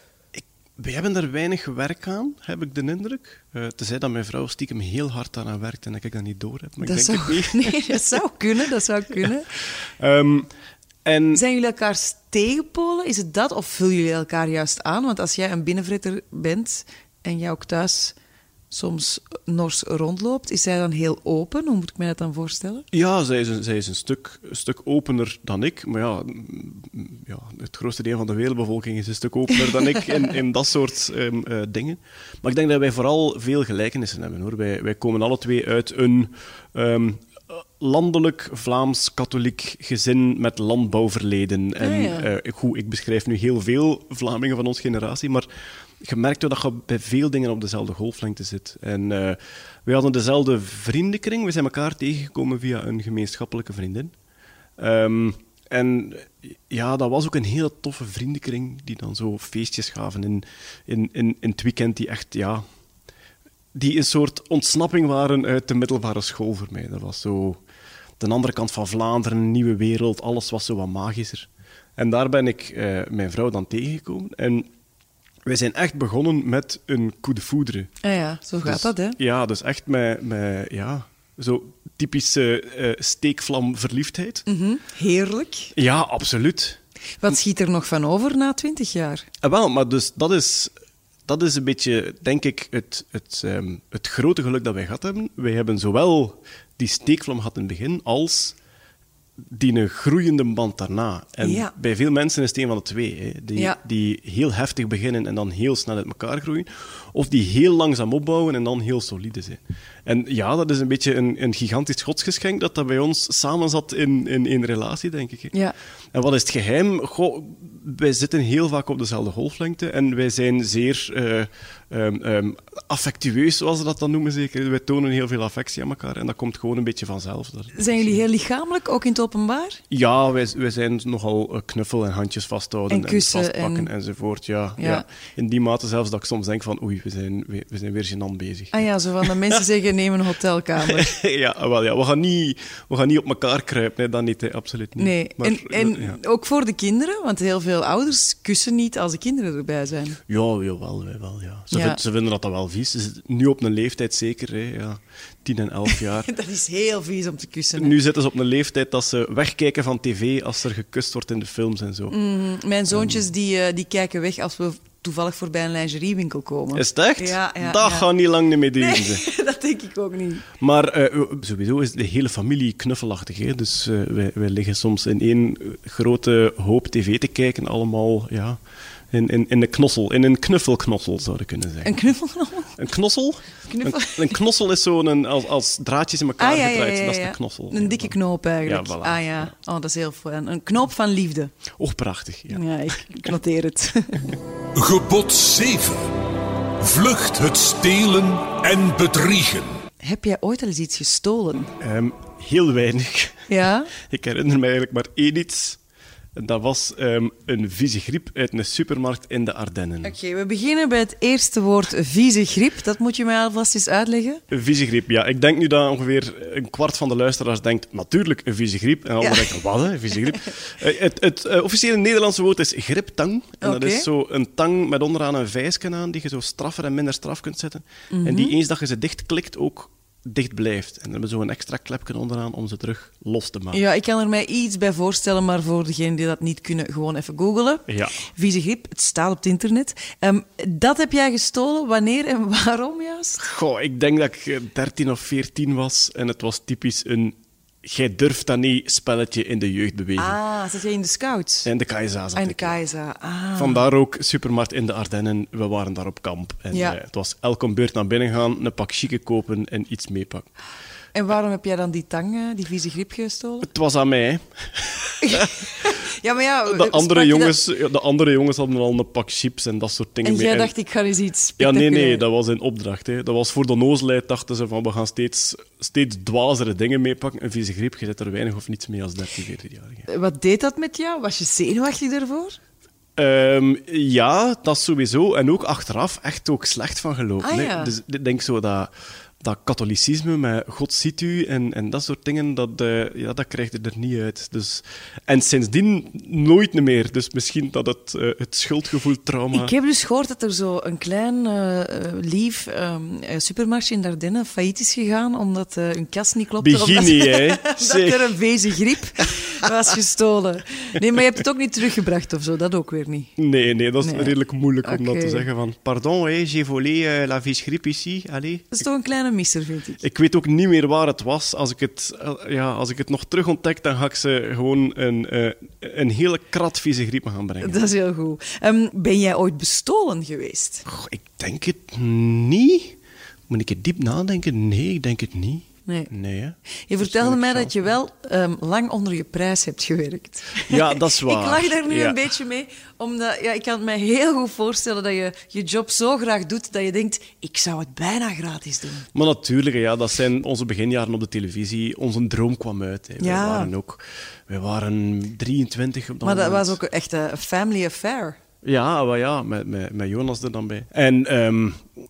We hebben er weinig werk aan, heb ik de indruk. Uh, tenzij dat mijn vrouw stiekem heel hard aan werkt en dat ik dat niet door heb. Maar dat ik denk zou, het niet. Nee, dat zou kunnen, dat zou kunnen. um, en... Zijn jullie elkaars tegenpolen? Is het dat? Of vullen jullie elkaar juist aan? Want als jij een binnenvretter bent en jij ook thuis soms nors rondloopt, is zij dan heel open? Hoe moet ik mij dat dan voorstellen? Ja, zij is een, zij is een, stuk, een stuk opener dan ik. Maar ja, mm, ja, het grootste deel van de wereldbevolking is een stuk opener dan ik in, in dat soort um, uh, dingen. Maar ik denk dat wij vooral veel gelijkenissen hebben, hoor. Wij, wij komen alle twee uit een um, landelijk Vlaams-katholiek gezin met landbouwverleden. En Ah, ja. uh, goed, ik beschrijf nu heel veel Vlamingen van onze generatie, maar je merkt dat je bij veel dingen op dezelfde golflengte zit. En uh, we hadden dezelfde vriendenkring. We zijn elkaar tegengekomen via een gemeenschappelijke vriendin. Um, en ja, dat was ook een hele toffe vriendenkring die dan zo feestjes gaven in, in, in, in het weekend die echt, ja... die een soort ontsnapping waren uit de middelbare school voor mij. Dat was zo de andere kant van Vlaanderen, een nieuwe wereld, alles was zo wat magischer. En daar ben ik uh, mijn vrouw dan tegengekomen. En wij zijn echt begonnen met een coup de foudre. Ah ja, zo gaat dus, dat, hè? Ja, dus echt met, met ja, zo typische uh, steekvlam verliefdheid. Mm-hmm. Heerlijk. Ja, absoluut. Wat schiet er nog van over na twintig jaar? Ah, wel, maar dus dat is, dat is een beetje, denk ik, het, het, um, het grote geluk dat wij gehad hebben. Wij hebben zowel die steekvlam gehad in het begin, als die een groeiende band daarna. En ja. bij veel mensen is het een van de twee. Hè. Die, ja. die heel heftig beginnen en dan heel snel uit elkaar groeien. Of die heel langzaam opbouwen en dan heel solide zijn. En ja, dat is een beetje een, een gigantisch godsgeschenk dat dat bij ons samen zat in, in, in relatie, denk ik. Hè. Ja. En wat is het geheim? Goh, wij zitten heel vaak op dezelfde golflengte en wij zijn zeer uh, um, um, affectueus, zoals ze dat dan noemen zeker. Wij tonen heel veel affectie aan elkaar en dat komt gewoon een beetje vanzelf. Zijn jullie heel lichamelijk, ook in het openbaar? Ja, wij, wij zijn nogal knuffel en handjes vasthouden en, kussen en vastpakken en... enzovoort. Ja, ja. ja. In die mate zelfs dat ik soms denk van oei, we zijn, we, we zijn weer gênant bezig. Ah ja, zo van de mensen zeggen neem een hotelkamer. ja, wel, ja, we gaan niet, we gaan niet op elkaar kruipen, nee, dat niet, hè, absoluut niet. Nee, maar, en, en ja. ook voor de kinderen, want heel veel ouders kussen niet als de kinderen erbij zijn. Ja, jawel, wij wel, ja. Ze, ja. Vind, ze vinden dat dan wel vies. Ze zitten nu op een leeftijd zeker, hè, ja, tien en elf jaar. Dat is heel vies om te kussen. Hè? Nu zitten ze op een leeftijd dat ze wegkijken van tv als er gekust wordt in de films en zo. Mm, mijn zoontjes um. die, uh, die kijken weg als we toevallig voorbij een lingeriewinkel komen. Is het echt? Ja, ja, dat ja. gaat niet lang niet meer duren. Nee, dat denk ik ook niet. Maar uh, sowieso is de hele familie knuffelachtig. Hè? Dus uh, wij, wij liggen soms in één grote hoop tv te kijken, allemaal ja, in, in, in een knossel. In een knuffelknossel, zou je kunnen zeggen. Een knuffelknossel? Een knossel? Knuffel? Een, een knossel is zo'n als, als draadjes in elkaar ah, ja, gedraaid. Ja, ja, ja. Dat is een knossel. Een dikke knoop eigenlijk. Ja, voilà. Ah ja, oh, dat is heel fijn. Een knoop van liefde. Oh, prachtig. Ja, ja ik, ik noteer het. Gebod zeven. Vlucht het stelen en bedriegen. Heb jij ooit al eens iets gestolen? Um, heel weinig. Ja? Ik herinner me eigenlijk maar één iets. Dat was um, een vieze griep uit een supermarkt in de Ardennen. Oké, okay, we beginnen bij het eerste woord vieze griep. Dat moet je mij alvast eens uitleggen. Een vieze griep, ja. Ik denk nu dat ongeveer een kwart van de luisteraars denkt, natuurlijk, een vieze griep. En anderen ja. denken, wat, hè, een vieze griep? uh, het het uh, officiële Nederlandse woord is griptang. En okay. dat is zo een tang met onderaan een vijsken aan, die je zo straffer en minder straf kunt zetten. Mm-hmm. En die eens dat je ze dichtklikt ook dicht blijft. En dan hebben we zo een extra klepje onderaan om ze terug los te maken. Ja, ik kan er mij iets bij voorstellen, maar voor degenen die dat niet kunnen, gewoon even googlen. Ja. Vieze griep, het staat op het internet. Um, dat heb jij gestolen. Wanneer en waarom juist? Goh, ik denk dat ik dertien of veertien was en het was typisch een jij durft dat niet spelletje in de jeugdbeweging. Ah, zat jij in de scouts? In de K S A zat ah, in de ik. K S A, ah. Vandaar ook supermarkt in de Ardennen. We waren daar op kamp. En ja. uh, het was elke beurt naar binnen gaan, een pak chique kopen en iets meepakken. En waarom heb jij dan die tang, die vieze griep gestolen? Het was aan mij. ja, maar ja... De andere, jongens, dat... de andere jongens hadden al een pak chips en dat soort dingen en mee. jij dacht, ik ga eens iets Ja, nee, nee, dat was een opdracht. Hè. Dat was voor de nozelheid, dachten ze van, we gaan steeds, steeds dwazere dingen meepakken. Een vieze griep, je zet er weinig of niets mee als dertien, veertienjarige. Wat deed dat met jou? Was je zenuwachtig daarvoor? Um, ja, dat sowieso. En ook achteraf echt ook slecht van gelopen. Ah, ja. hè. Dus ik denk zo dat... Dat katholicisme met God ziet u en, en dat soort dingen, dat, uh, ja, dat krijg je er niet uit. Dus, en sindsdien nooit meer. Dus misschien dat het, uh, het schuldgevoel, trauma... Ik heb dus gehoord dat er zo een klein, uh, lief um, supermarktje in Ardennen failliet is gegaan, omdat uh, hun kas niet klopte. Begin omdat, niet, hè. dat er een vieze griep was gestolen. Nee, maar je hebt het ook niet teruggebracht of zo, dat ook weer niet. Nee, nee, dat is nee. redelijk moeilijk om okay. dat te zeggen. Van, pardon, hè, j'ai volé uh, la vieze griep ici. Allez. Dat is toch een kleine misser, vind ik. Ik weet ook niet meer waar het was. Als ik het, ja, als ik het nog terug ontdek, dan ga ik ze gewoon een, uh, een hele krat vieze griep gaan brengen. Dat is heel goed. Um, ben jij ooit bestolen geweest? Goh, ik denk het niet. Moet ik het diep nadenken? Nee, ik denk het niet. Nee. nee hè? Je vertelde mij dat je wel um, lang onder je prijs hebt gewerkt. Ja, dat is waar. Ik lach daar nu ja. een beetje mee, omdat ja, ik kan het mij heel goed voorstellen dat je je job zo graag doet dat je denkt, ik zou het bijna gratis doen. Maar natuurlijk, ja, dat zijn onze beginjaren op de televisie. Onze droom kwam uit. Hè. Ja. Wij waren ook... Wij waren drieëntwintig op dat Maar dat moment. was ook echt een family affair. Ja, maar ja, met, met, met Jonas er dan bij. En... Um,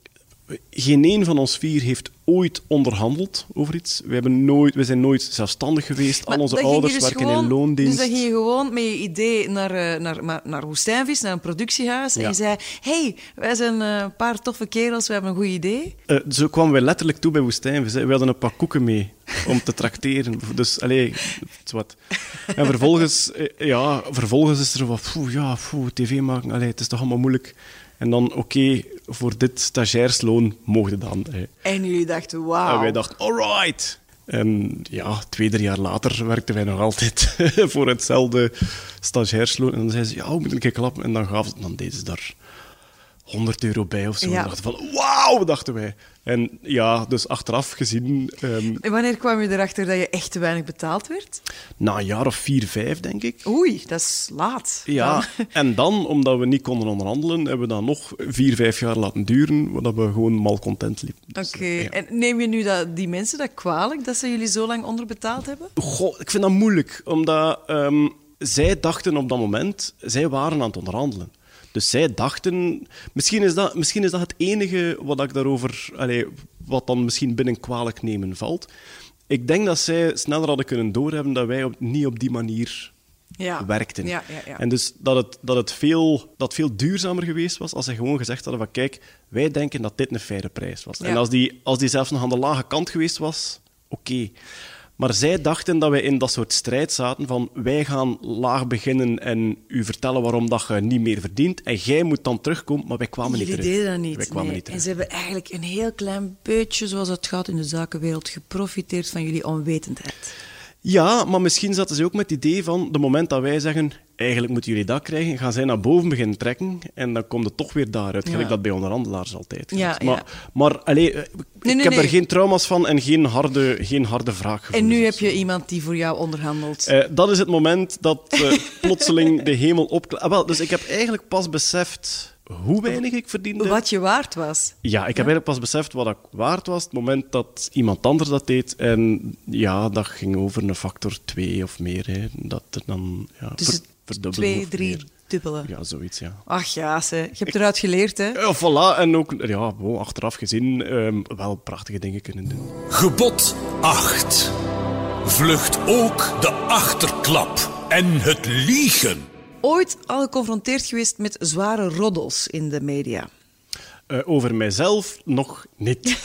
geen een van ons vier heeft ooit onderhandeld over iets. We, hebben nooit, we zijn nooit zelfstandig geweest. Maar Al onze dan ging je ouders dus werken gewoon- in loondienst. Dus dan ging je gewoon met je idee naar, eh, naar, naar, naar Woestijnvis, naar een productiehuis. En Ja. je zei, hey, wij zijn eh, een paar toffe kerels, we hebben een goed idee. Uh, zo kwamen wij letterlijk toe bij Woestijnvis. Hè. We hadden een pak koeken mee om te trakteren. Dus, allee, het is wat. En vervolgens, eh, ja, vervolgens is er wat, poeh, ja, poeh, tv maken, allee, het is toch allemaal moeilijk. En dan, oké, okay, voor dit stagiairsloon mogen dan. Hè. En jullie dachten, wauw. En wij dachten, alright. En ja, twee, drie jaar later werkten wij nog altijd voor hetzelfde stagiairsloon. En dan zeiden ze, ja, hoe moet ik een klappen? En dan, gaven ze, dan deden ze daar honderd euro bij of zo. Ja. En dachten van, wauw, dachten wij. En ja, dus achteraf gezien, um, En wanneer kwam je erachter dat je echt te weinig betaald werd? na een jaar of vier, vijf, denk ik. Oei, dat is laat. Ja, en dan, omdat we niet konden onderhandelen, hebben we dat nog vier, vijf jaar laten duren, omdat we gewoon malcontent liepen. Oké, Dus, eh, ja. en neem je nu dat, die mensen dat kwalijk, dat ze jullie zo lang onderbetaald hebben? Goh, ik vind dat moeilijk, omdat ehm, zij dachten op dat moment, zij waren aan het onderhandelen. Dus zij dachten, misschien is dat, misschien is dat het enige wat ik daarover, allee, wat dan misschien binnen kwalijk nemen valt. Ik denk dat zij sneller hadden kunnen doorhebben dat wij op, niet op die manier Ja. werkten. Ja, ja, ja. En dus dat het, dat het veel, dat veel duurzamer geweest was als zij gewoon gezegd hadden van kijk, wij denken dat dit een faire prijs was. Ja. En als die, als die zelfs nog aan de lage kant geweest was, oké. Okay. Maar zij dachten dat wij in dat soort strijd zaten van wij gaan laag beginnen en u vertellen waarom dat je niet meer verdient en jij moet dan terugkomen, maar wij kwamen Jullie niet terug. deden dat niet. Wij kwamen nee. niet terug. En ze hebben eigenlijk een heel klein beetje, zoals het gaat in de zakenwereld, geprofiteerd van jullie onwetendheid. Ja, maar misschien zaten ze ook met het idee van, de moment dat wij zeggen, eigenlijk moeten jullie dat krijgen, gaan zij naar boven beginnen trekken en dan komt het toch weer daaruit. Gelijk Ja. dat bij onderhandelaars altijd Ja, gaat. Maar, ja. maar allee, ik nee, heb nee. daar geen trauma's van en geen harde, geen harde vraag En nu heb of je zo. iemand die voor jou onderhandelt. Eh, dat is het moment dat eh, plotseling de hemel opklaart. Ah, wel, dus ik heb eigenlijk pas beseft hoe weinig ik verdiende. Wat je waard was. Ja, ik heb eigenlijk pas beseft wat ik waard was het moment dat iemand anders dat deed. En ja, dat ging over een factor twee of meer. Hè. Dat er dan ja, Dus ver- het verdubbeling twee, of drie meer. dubbele. Ja, zoiets, ja. Ach ja, ze. Je hebt eruit geleerd, hè? Ja, voilà. En ook ja, bon, achteraf gezien ehm, wel prachtige dingen kunnen doen. Gebod acht. Vlucht ook de achterklap en het liegen. Ooit al geconfronteerd geweest met zware roddels in de media. Uh, over mijzelf nog niet.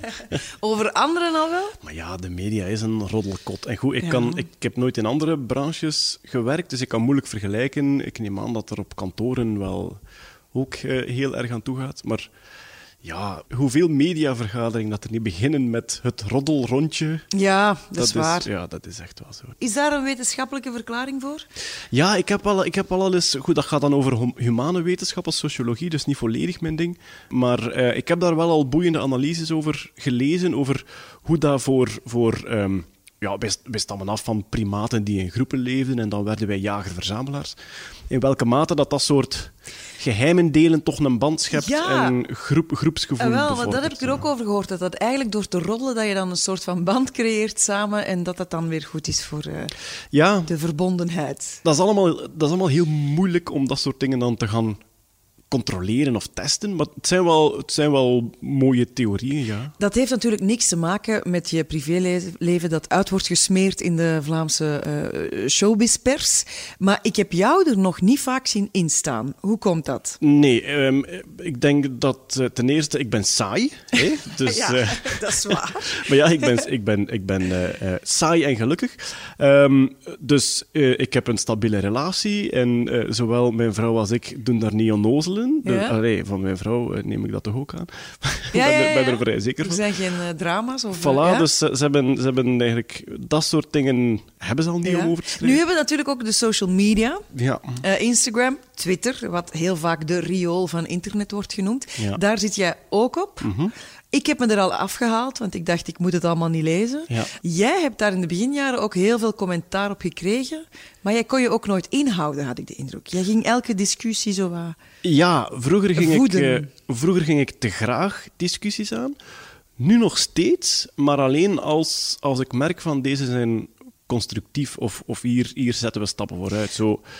Over anderen al wel? Maar ja, de media is een roddelkot. En goed, ik, Ja. kan, ik, ik heb nooit in andere branches gewerkt, dus ik kan moeilijk vergelijken. Ik neem aan dat er op kantoren wel ook uh, heel erg aan toe gaat. Maar ja, hoeveel mediavergaderingen dat er niet beginnen met het roddelrondje. Ja, dat, is waar. Ja, dat is echt wel zo. Is daar een wetenschappelijke verklaring voor? Ja, ik heb al, ik heb al eens... Goed, dat gaat dan over hum- humane wetenschappen, sociologie, dus niet volledig mijn ding. Maar uh, ik heb daar wel al boeiende analyses over gelezen, over hoe dat voor... voor um, ja, wij, wij stammen af van primaten die in groepen leefden en dan werden wij jager-verzamelaars. In welke mate dat dat soort geheimen delen toch een band schept Ja. en groep, groepsgevoel Ah, wel, want bevordert. dat heb ik er ook over gehoord. Dat dat eigenlijk door te roddelen, dat je dan een soort van band creëert samen en dat dat dan weer goed is voor uh, Ja, de verbondenheid. dat is, allemaal, dat is allemaal heel moeilijk om dat soort dingen dan te gaan controleren of testen, maar het zijn wel, het zijn wel mooie theorieën, ja. Dat heeft natuurlijk niks te maken met je privéleven dat uit wordt gesmeerd in de Vlaamse uh, showbizpers. Maar ik heb jou er nog niet vaak zien instaan. Hoe komt dat? Nee, um, ik denk dat uh, ten eerste, ik ben saai. Hè? Dus, ja, uh, dat is waar. maar ja, ik ben, ik ben, ik ben uh, uh, saai en gelukkig. Um, dus uh, ik heb een stabiele relatie en uh, zowel mijn vrouw als ik doen daar niet onnozelen. Ja? Allee, van mijn vrouw uh, neem ik dat toch ook aan. Ik Ja, ben, ja, ja. ben er vrij zeker Er van. zijn geen uh, drama's? Of, Voilà, uh, ja? dus ze, ze, hebben, ze hebben eigenlijk... Dat soort dingen hebben ze al niet Ja. om over te Nu schrijven. hebben we natuurlijk ook de social media. Ja. Uh, Instagram, Twitter, wat heel vaak de riool van internet wordt genoemd. Ja. Daar zit jij ook op. Mhm. Ik heb me er al afgehaald, want ik dacht, ik moet het allemaal niet lezen. Ja. Jij hebt daar in de beginjaren ook heel veel commentaar op gekregen, maar jij kon je ook nooit inhouden, had ik de indruk. Jij ging elke discussie zo wat... Ja, vroeger ging, ik, Voeden. uh, vroeger ging ik te graag discussies aan. Nu nog steeds, maar alleen als, als ik merk van deze zijn constructief of, of hier, hier zetten we stappen vooruit. Zo,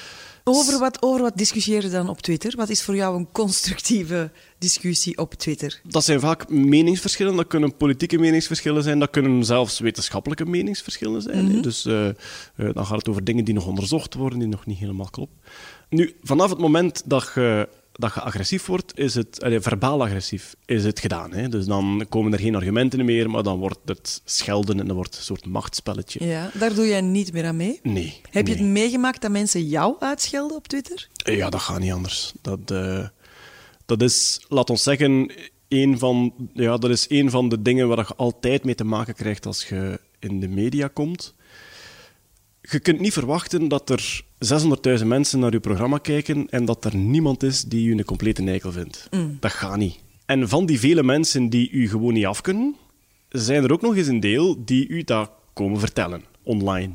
Over wat, over wat discussieer je dan op Twitter? Wat is voor jou een constructieve discussie op Twitter? Dat zijn vaak meningsverschillen. Dat kunnen politieke meningsverschillen zijn. Dat kunnen zelfs wetenschappelijke meningsverschillen zijn. Mm-hmm. Dus uh, uh, dan gaat het over dingen die nog onderzocht worden, die nog niet helemaal kloppen. Nu, vanaf het moment dat je... dat je agressief wordt, is het, allee, verbaal agressief, is het gedaan. Hè? Dus dan komen er geen argumenten meer, maar dan wordt het schelden en dan wordt het een soort machtsspelletje. Ja, daar doe jij niet meer aan mee? Nee. Heb nee. je het meegemaakt dat mensen jou uitschelden op Twitter? Ja, dat gaat niet anders. Dat, uh, dat is, laat ons zeggen, een van, ja, dat is een van de dingen waar je altijd mee te maken krijgt als je in de media komt. Je kunt niet verwachten dat er zeshonderdduizend mensen naar je programma kijken en dat er niemand is die je een complete neikel vindt. Mm. Dat gaat niet. En van die vele mensen die u gewoon niet af kunnen, zijn er ook nog eens een deel die u dat komen vertellen, online.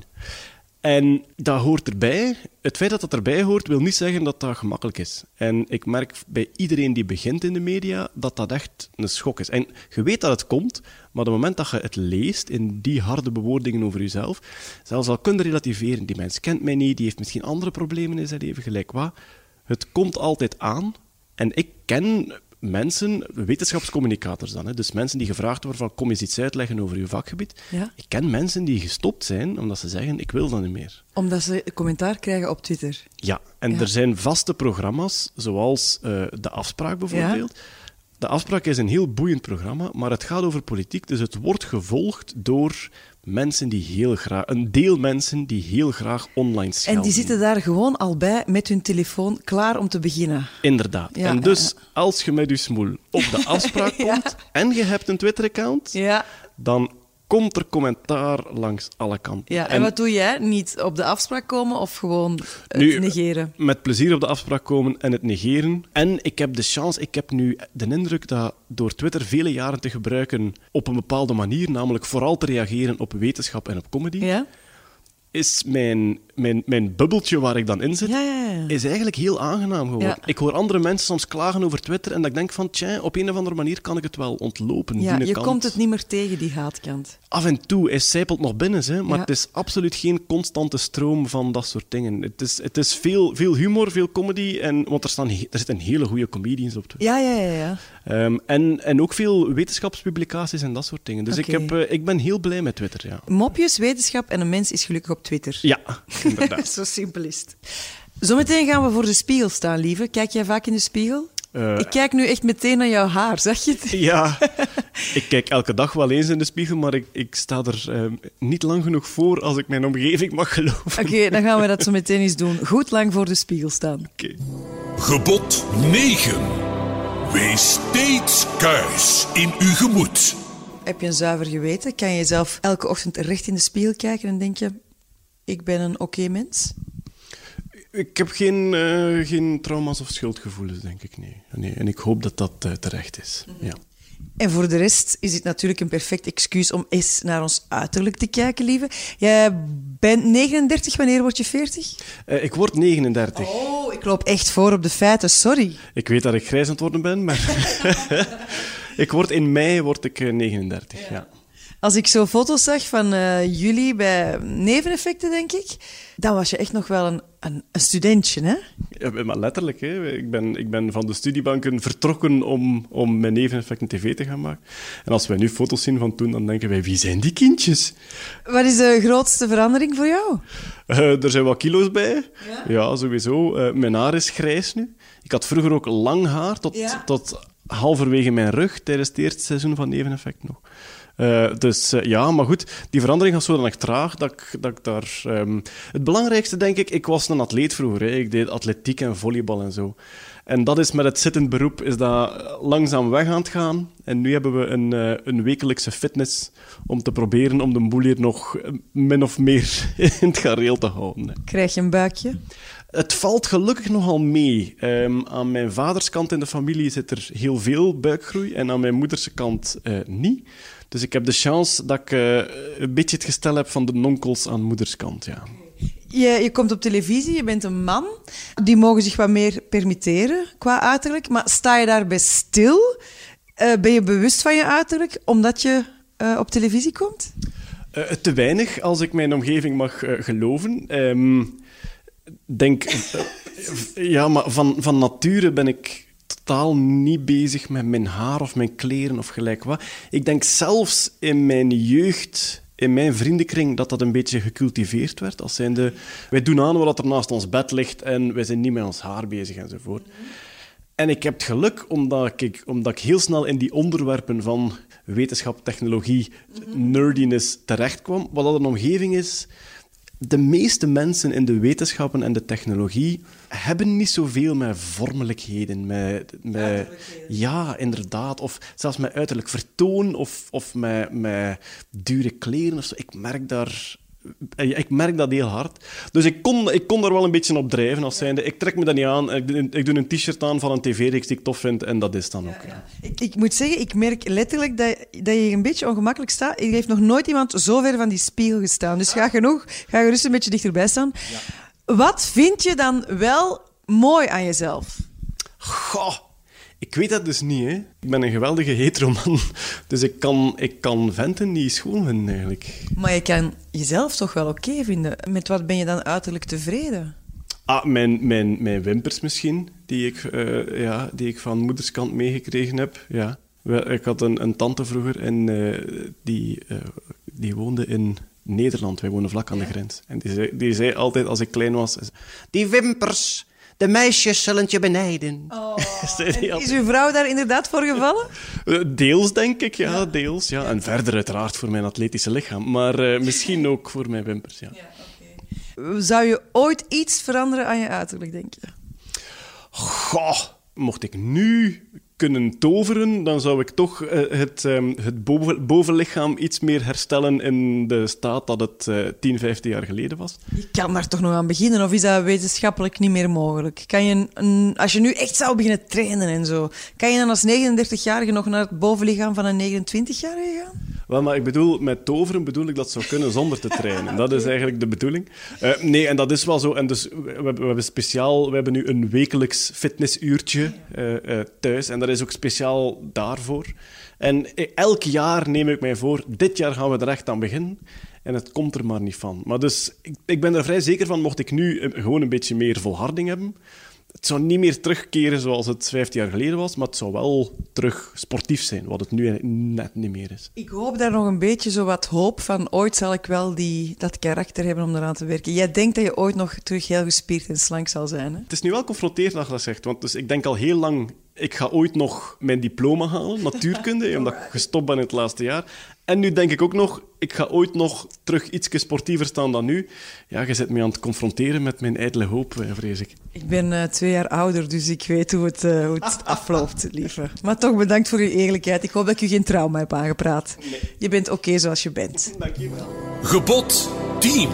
En dat hoort erbij. Het feit dat dat erbij hoort, wil niet zeggen dat dat gemakkelijk is. En ik merk bij iedereen die begint in de media dat dat echt een schok is. En je weet dat het komt, maar op het moment dat je het leest in die harde bewoordingen over jezelf, zelfs al kun je relativeren, die mens kent mij niet, die heeft misschien andere problemen in zijn leven, gelijk wat. Het komt altijd aan. En ik ken mensen, wetenschapscommunicators dan, hè, dus mensen die gevraagd worden van kom eens iets uitleggen over je vakgebied. Ja. Ik ken mensen die gestopt zijn omdat ze zeggen ik wil dat niet meer. Omdat ze commentaar krijgen op Twitter? Ja, en ja. er zijn vaste programma's, zoals uh, De Afspraak bijvoorbeeld. Ja. De Afspraak is een heel boeiend programma, maar het gaat over politiek, dus het wordt gevolgd door mensen die heel graag, een deel mensen die heel graag online schelden. En die zitten daar gewoon al bij met hun telefoon klaar om te beginnen. Inderdaad. Ja, en dus ja, ja. als je met je smoel op De Afspraak komt ja. en je hebt een Twitter-account, ja. dan komt er commentaar langs alle kanten. Ja, en, en wat doe jij? Niet op De Afspraak komen of gewoon het nu, negeren? Met plezier op De Afspraak komen en het negeren. En ik heb de chance, ik heb nu de indruk dat door Twitter vele jaren te gebruiken op een bepaalde manier, namelijk vooral te reageren op wetenschap en op comedy, ja. is mijn, mijn, mijn bubbeltje waar ik dan in zit, ja, ja, ja. is eigenlijk heel aangenaam geworden. Ja. Ik hoor andere mensen soms klagen over Twitter en dat ik denk van, tja, op een of andere manier kan ik het wel ontlopen. Ja, je kant. komt het niet meer tegen, die haatkant. Af en toe, hij sijpelt nog binnen, hè, maar ja. het is absoluut geen constante stroom van dat soort dingen. Het is, het is veel, veel humor, veel comedy, en, want er, staan, er zitten hele goede comedians op Twitter. Ja, ja, ja. ja. Um, en, en ook veel wetenschapspublicaties en dat soort dingen. Dus okay. ik, heb, uh, ik ben heel blij met Twitter, ja. Mopjes, wetenschap en een mens is gelukkig op Twitter. Ja, inderdaad. Zo simpel is het. Zometeen gaan we voor de spiegel staan, lieve. Kijk jij vaak in de spiegel? Uh, ik kijk nu echt meteen naar jouw haar, zeg je het? Ja, ik kijk elke dag wel eens in de spiegel, maar ik, ik sta er uh, niet lang genoeg voor als ik mijn omgeving mag geloven. Oké, okay, dan gaan we dat zo meteen eens doen. Goed lang voor de spiegel staan. Okay. Gebod negen. Wees steeds kuis in uw gemoed. Heb je een zuiver geweten? Kan je jezelf elke ochtend recht in de spiegel kijken en denk je, ik ben een oké okay mens? Ik heb geen, uh, geen trauma's of schuldgevoelens, denk ik. Nee. nee. En ik hoop dat dat uh, terecht is. Mm-hmm. Ja. En voor de rest is het natuurlijk een perfect excuus om eens naar ons uiterlijk te kijken, lieve. Jij bent negenendertig, wanneer word je veertig? Uh, ik word negenendertig. Oh, ik loop echt voor op de feiten, sorry. Ik weet dat ik grijs aan het worden ben, maar ik word in mei word ik uh, negenendertig, ja. ja. Als ik zo foto's zag van uh, jullie bij Neveneffecten, denk ik, dan was je echt nog wel een, een, een studentje, hè? Ja, maar letterlijk, hè. Ik ben, ik ben van de studiebanken vertrokken om, om met Neveneffecten tv te gaan maken. En als wij nu foto's zien van toen, dan denken wij, wie zijn die kindjes? Wat is de grootste verandering voor jou? Uh, er zijn wat kilo's bij. Ja, ja sowieso. Uh, mijn haar is grijs nu. Ik had vroeger ook lang haar, tot, ja. tot halverwege mijn rug, tijdens het eerste seizoen van Neveneffect nog. Uh, dus uh, ja, maar goed, die verandering gaat zodanig traag dat ik, dat ik daar... Um, het belangrijkste, denk ik, ik was een atleet vroeger. Hè. Ik deed atletiek en volleybal en zo. En dat is met het zittend beroep is dat langzaam weg aan het gaan. En nu hebben we een, uh, een wekelijkse fitness om te proberen om de boel hier nog min of meer in het gareel te houden. Hè. Krijg je een buikje? Het valt gelukkig nogal mee. Um, aan mijn vaders kant in de familie zit er heel veel buikgroei en aan mijn moeders kant uh, niet. Dus ik heb de chance dat ik uh, een beetje het gestel heb van de nonkels aan moederskant, ja. Je, je komt op televisie, je bent een man. Die mogen zich wat meer permitteren qua uiterlijk. Maar sta je daarbij stil? Uh, ben je bewust van je uiterlijk omdat je uh, op televisie komt? Uh, te weinig, als ik mijn omgeving mag uh, geloven. Um, denk... Ja, maar van, van nature ben ik totaal niet bezig met mijn haar of mijn kleren of gelijk wat. Ik denk zelfs in mijn jeugd, in mijn vriendenkring, dat dat een beetje gecultiveerd werd. Als zijnde, wij doen aan wat er naast ons bed ligt en wij zijn niet met ons haar bezig enzovoort. En ik heb het geluk, omdat ik, omdat ik heel snel in die onderwerpen van wetenschap, technologie, nerdiness terechtkwam. Wat dat een omgeving is... De meeste mensen in de wetenschappen en de technologie hebben niet zoveel met vormelijkheden, met, met ja, inderdaad, of zelfs met uiterlijk vertoon of, of met, met dure kleren of zo. Ik merk daar... Ik merk dat heel hard. Dus ik kon, ik kon daar wel een beetje op drijven. Als zijnde, ik trek me dat niet aan. Ik, ik doe een t-shirt aan van een tv-reeks die ik tof vind. En dat is dan ook. Ja, ja. Ik, ik moet zeggen, ik merk letterlijk dat, dat je een beetje ongemakkelijk staat. Er heeft nog nooit iemand zo ver van die spiegel gestaan. Dus ga genoeg, ga gerust een beetje dichterbij staan. Ja. Wat vind je dan wel mooi aan jezelf? Goh. Ik weet dat dus niet, hè. Ik ben een geweldige heteroman, dus ik kan, ik kan venten niet schoon vinden, eigenlijk. Maar je kan jezelf toch wel oké okay vinden? Met wat ben je dan uiterlijk tevreden? Ah, mijn, mijn, mijn wimpers misschien, die ik, uh, ja, die ik van moederskant meegekregen heb. Ja. Ik had een, een tante vroeger en uh, die, uh, die woonde in Nederland. Wij wonen vlak aan de grens. En die zei, die zei altijd, als ik klein was... Die wimpers... De meisjes zullen je benijden. Oh, is uw vrouw daar inderdaad voor gevallen? Deels, denk ik, ja, ja. deels. Ja. En verder uiteraard voor mijn atletische lichaam. Maar uh, misschien ook voor mijn wimpers, ja. ja okay. Zou je ooit iets veranderen aan je uiterlijk, denk je? Goh, mocht ik nu kunnen toveren, dan zou ik toch uh, het, um, het boven, bovenlichaam iets meer herstellen in de staat dat het uh, tien, vijftien jaar geleden was. Je kan daar toch nog aan beginnen, of is dat wetenschappelijk niet meer mogelijk? Kan je een, als je nu echt zou beginnen trainen en zo, kan je dan als negenendertigjarige nog naar het bovenlichaam van een negenentwintigjarige gaan? Wel, maar ik bedoel, met toveren bedoel ik dat zou kunnen zonder te trainen. Dat is eigenlijk de bedoeling. Uh, nee, en dat is wel zo. En dus, we, we hebben speciaal, we hebben nu een wekelijks fitnessuurtje uh, uh, thuis. En dat is ook speciaal daarvoor. En elk jaar neem ik mij voor, dit jaar gaan we er echt aan beginnen. En het komt er maar niet van. Maar dus, ik, ik ben er vrij zeker van, mocht ik nu uh, gewoon een beetje meer volharding hebben... Het zou niet meer terugkeren zoals het vijftien jaar geleden was, maar het zou wel terug sportief zijn, wat het nu net niet meer is. Ik hoop daar nog een beetje zo wat hoop van. Ooit zal ik wel die, dat karakter hebben om eraan te werken. Jij denkt dat je ooit nog terug heel gespierd en slank zal zijn, hè? Het is nu wel confronterend dat je dat zegt, want dus ik denk al heel lang... Ik ga ooit nog mijn diploma halen, natuurkunde, omdat ik gestopt ben in het laatste jaar. En nu denk ik ook nog, ik ga ooit nog terug iets sportiever staan dan nu. Ja, je zit me aan het confronteren met mijn ijdele hoop, vrees ik. Ik ben uh, twee jaar ouder, dus ik weet hoe het, uh, hoe het afloopt, lieve. Maar toch bedankt voor uw eerlijkheid. Ik hoop dat ik u geen trauma heb aangepraat. Nee. Je bent oké okay zoals je bent. Dank je wel. Gebod tien.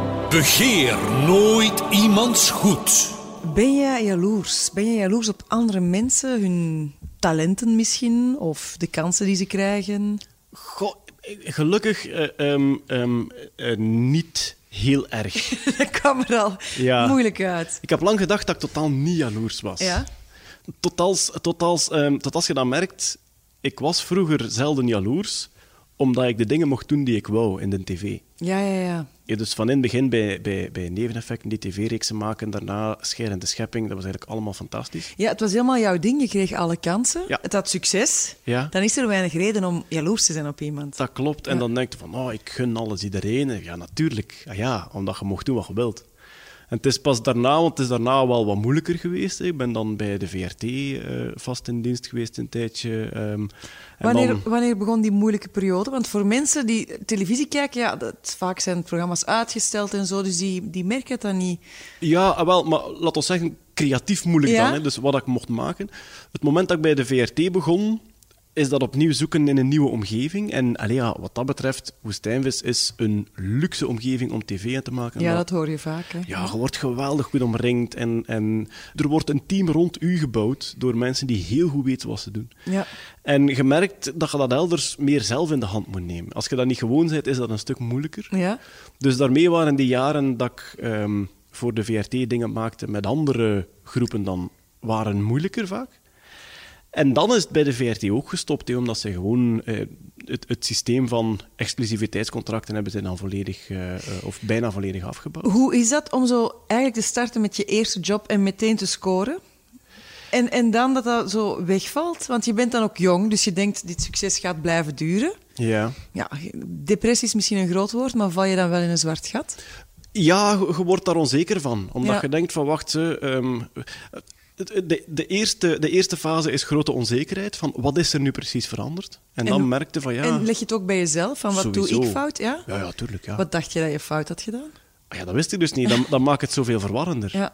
Begeer nooit iemands goed. Ben jij jaloers? Ben jij jaloers op andere mensen, hun talenten misschien, of de kansen die ze krijgen? Goh, gelukkig uh, um, um, uh, niet heel erg. Dat kwam er al ja. moeilijk uit. Ik heb lang gedacht dat ik totaal niet jaloers was. Ja? Tot als, tot als, um, tot als je dat merkt, ik was vroeger zelden jaloers, omdat ik de dingen mocht doen die ik wou in de tv. Ja, ja, ja. Ja, dus van in het begin bij, bij, bij Neveneffecten die tv-reeksen maken, daarna Scheer en de Schepping, dat was eigenlijk allemaal fantastisch. Ja, het was helemaal jouw ding. Je kreeg alle kansen. Ja. Het had succes. Ja. Dan is er weinig reden om jaloers te zijn op iemand. Dat klopt. En ja. dan denk je van, oh, ik gun alles iedereen. Ja, natuurlijk. Ah, ja, omdat je mocht doen wat je wilt. En het is pas daarna, want het is daarna wel wat moeilijker geweest. Hè. Ik ben dan bij de V R T uh, vast in dienst geweest een tijdje. Um, wanneer, dan... wanneer begon die moeilijke periode? Want voor mensen die televisie kijken, ja, dat, vaak zijn programma's uitgesteld en zo, dus die, die merken het dan niet. Ja, wel, maar laat ons zeggen, creatief moeilijk ja? dan. Hè. Dus wat ik mocht maken. Het moment dat ik bij de V R T begon, is dat opnieuw zoeken in een nieuwe omgeving. En allee, ja, wat dat betreft, Woestijnvis is een luxe omgeving om tv in te maken. Ja, dat, dat hoor je vaak. Hè? Ja, je wordt geweldig goed omringd. En, en er wordt een team rond u gebouwd door mensen die heel goed weten wat ze doen. Ja. En je merkt dat je dat elders meer zelf in de hand moet nemen. Als je dat niet gewoon bent, is dat een stuk moeilijker. Ja. Dus daarmee waren die jaren dat ik um, voor de V R T dingen maakte met andere groepen dan, waren moeilijker vaak. En dan is het bij de V R T ook gestopt, hè, omdat ze gewoon eh, het, het systeem van exclusiviteitscontracten hebben ze dan volledig, uh, uh, of bijna volledig afgebouwd. Hoe is dat om zo eigenlijk te starten met je eerste job en meteen te scoren? En, en dan dat dat zo wegvalt? Want je bent dan ook jong, dus je denkt, dit succes gaat blijven duren. Ja. Ja, depressie is misschien een groot woord, maar val je dan wel in een zwart gat? Ja, je, je wordt daar onzeker van. Omdat Ja. je denkt van, wacht, ze, um, de, de, eerste, de eerste fase is grote onzekerheid. Van, wat is er nu precies veranderd? En, En dan hoe- merkte van, ja... En leg je het ook bij jezelf, van wat doe sowieso. ik fout? Ja? Ja, ja, tuurlijk, ja. Wat dacht je dat je fout had gedaan? Ah, ja, dat wist ik dus niet. Dan, dan maakt het zoveel verwarrender. Ja.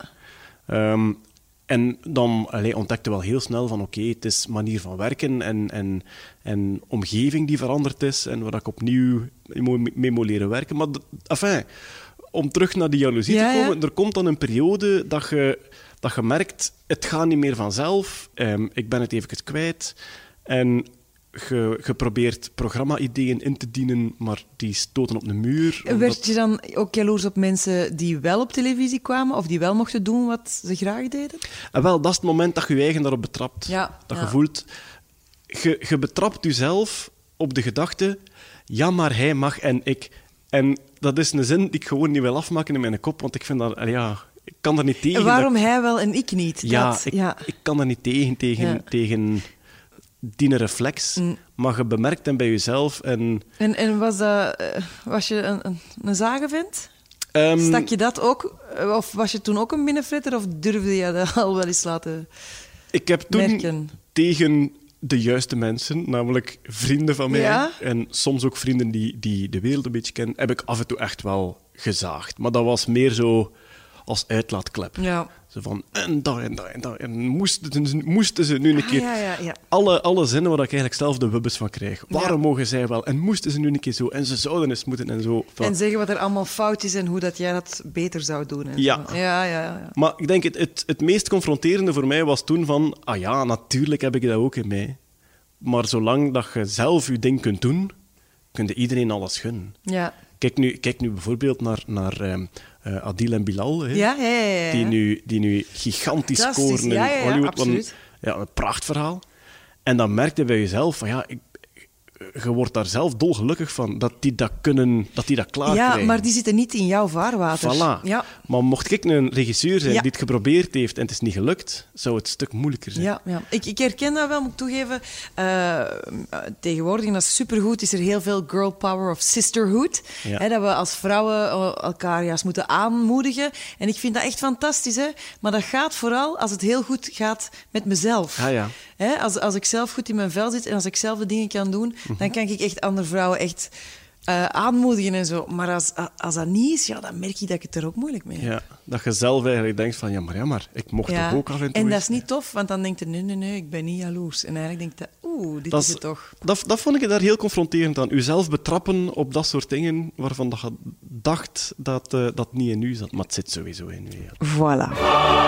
Um, en dan allee, ontdekte wel heel snel van oké, okay, het is manier van werken en, en, en omgeving die veranderd is en waar ik opnieuw mee moet leren werken. Maar d- enfin, om terug naar die jaloezie Ja, te komen, ja. er komt dan een periode dat je, dat je merkt, het gaat niet meer vanzelf, um, ik ben het even kwijt en je, je probeert programma-ideeën in te dienen, maar die stoten op de muur. Werd omdat- je dan ook jaloers op mensen die wel op televisie kwamen of die wel mochten doen wat ze graag deden? En wel, dat is het moment dat je je eigen daarop betrapt. Ja, dat ja. je voelt... Je, je betrapt jezelf op de gedachte... Ja, maar hij mag en ik. En dat is een zin die ik gewoon niet wil afmaken in mijn kop, want ik vind dat... Ja, ik kan er niet tegen. En waarom dat- hij wel en ik niet? Ja, Dat, ik, ja. ik kan er niet tegen, tegen, Ja. tegen die reflex. Mm. Maar je bemerkt hem bij jezelf en... En, en was, dat, eh, was je een, een, een zagenvent? ehm, Stak je dat ook? Eh, Of was je toen ook een binnenfretter? Of durfde je dat al wel eens laten ik heb toen merken? tegen de juiste mensen, namelijk vrienden van mij, Ja? en soms ook vrienden die, die de wereld een beetje kennen, heb ik af en toe echt wel gezaagd. Maar dat was meer zo als uitlaatklep. Ja. Zo van, en dat en dat en dat. En moesten ze, moesten ze nu een Ah, keer... ja, ja, ja. Alle, alle zinnen waar ik eigenlijk zelf de wubbes van krijg. Waarom Ja. mogen zij wel? En moesten ze nu een keer zo? En ze zouden eens moeten en zo. Van- En zeggen wat er allemaal fout is en hoe dat jij dat beter zou doen. En Ja. zo. Ja, ja, ja. Maar ik denk, het, het, het meest confronterende voor mij was toen van... Ah ja, natuurlijk heb ik dat ook in mij. Maar zolang dat je zelf je ding kunt doen, kun je iedereen alles gunnen. Ja, Kijk nu, kijk nu bijvoorbeeld naar, naar ehm, eh, Adil en Bilal, hè, ja, ja. ja, ja. die, nu, die nu gigantisch Fantastisch. scoren in Ja, ja, ja, Hollywood. Wat een, absoluut. ja, een prachtverhaal. En dan merkte je bij jezelf van ja, ik, je wordt daar zelf dolgelukkig van, dat die dat kunnen, dat die dat klaar Ja, krijgen. maar die zitten niet in jouw vaarwater. Voilà. Ja. Maar mocht ik nu een regisseur zijn Ja. die het geprobeerd heeft en het is niet gelukt, zou het een stuk moeilijker zijn. Ja, ja. Ik, ik herken dat wel, moet ik toegeven. Uh, tegenwoordig, en dat is supergoed, is er heel veel girl power of sisterhood. Ja. Hè, dat we als vrouwen elkaar juist moeten aanmoedigen. En ik vind dat echt fantastisch. Hè? Maar dat gaat vooral als het heel goed gaat met mezelf. Ah, ja. Hè, als, als ik zelf goed in mijn vel zit en als ik zelf de dingen kan doen, Mhm. dan kan ik echt andere vrouwen echt uh, aanmoedigen en zo. Maar als, als dat niet is, ja, dan merk je dat ik het er ook moeilijk mee heb. Ja, dat je zelf eigenlijk denkt van ja, maar ja, maar ik mocht Ja. toch ook af en toe En dat eens- is niet tof, want dan denkt je, nee, nee, nee, ik ben niet jaloers. En eigenlijk denkt je, oeh, dit Dat is is- het toch. Dat, dat vond ik daar heel confronterend aan. Uzelf betrappen op dat soort dingen waarvan dat je dacht dat eh, dat niet in u zat. Maar het zit sowieso in u. Ja. Voilà.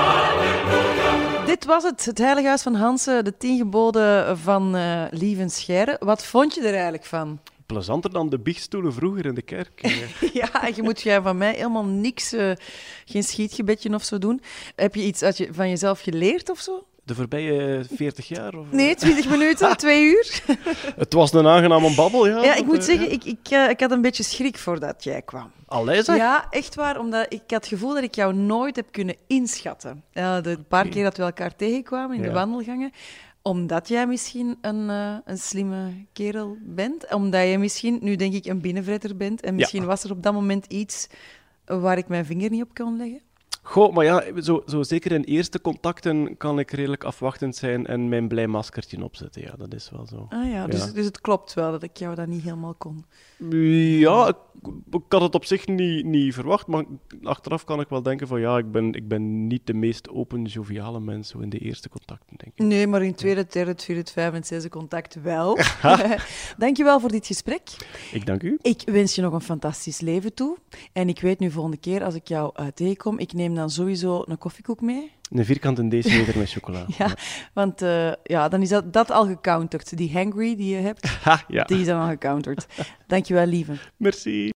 Dit was het, het Heilige Huis van Hansen, de tien geboden van uh, Lieven Scheire. Wat vond je er eigenlijk van? Plezanter dan de biechtstoelen vroeger in de kerk. eh. Ja, je moet jij van mij helemaal niks, uh, geen schietgebedje of zo doen. Heb je iets uit je, van jezelf geleerd of zo? De voorbije veertig jaar? Of... Nee, twintig minuten, twee uur. Het was een aangename babbel, ja. Ja, ik moet eh, zeggen, ja. ik, ik, uh, ik had een beetje schrik voordat jij kwam. Allee, zeg. Ja, echt waar, omdat ik had het gevoel dat ik jou nooit heb kunnen inschatten. Ja, de paar Oké. keer dat we elkaar tegenkwamen in Ja. de wandelgangen, omdat jij misschien een, uh, een slimme kerel bent, omdat jij misschien, nu denk ik, een binnenvretter bent, en misschien Ja. was er op dat moment iets waar ik mijn vinger niet op kon leggen. Goh, maar ja, zo, zo zeker in eerste contacten kan ik redelijk afwachtend zijn en mijn blij maskertje opzetten. Ja, dat is wel zo. Ah ja, dus, Ja. dus het klopt wel dat ik jou dat niet helemaal kon. Ja, ik, ik had het op zich niet, niet verwacht, maar achteraf kan ik wel denken van ja, ik ben, ik ben niet de meest open, joviale mens zo in de eerste contacten, denk ik. Nee, maar in het tweede, derde, vierde, vijfde en zesde contact wel. Dankjewel voor dit gesprek. Ik dank u. Ik wens je nog een fantastisch leven toe. En ik weet nu volgende keer als ik jou uh, tegenkom, ik neem dan sowieso een koffiekoek mee. Een vierkante decimeter met chocola. Ja, want uh, ja, dan is dat, dat al gecounterd. Die hangry die je hebt, Ha, ja. die is dan al gecounterd. Dankjewel, lieve. Merci.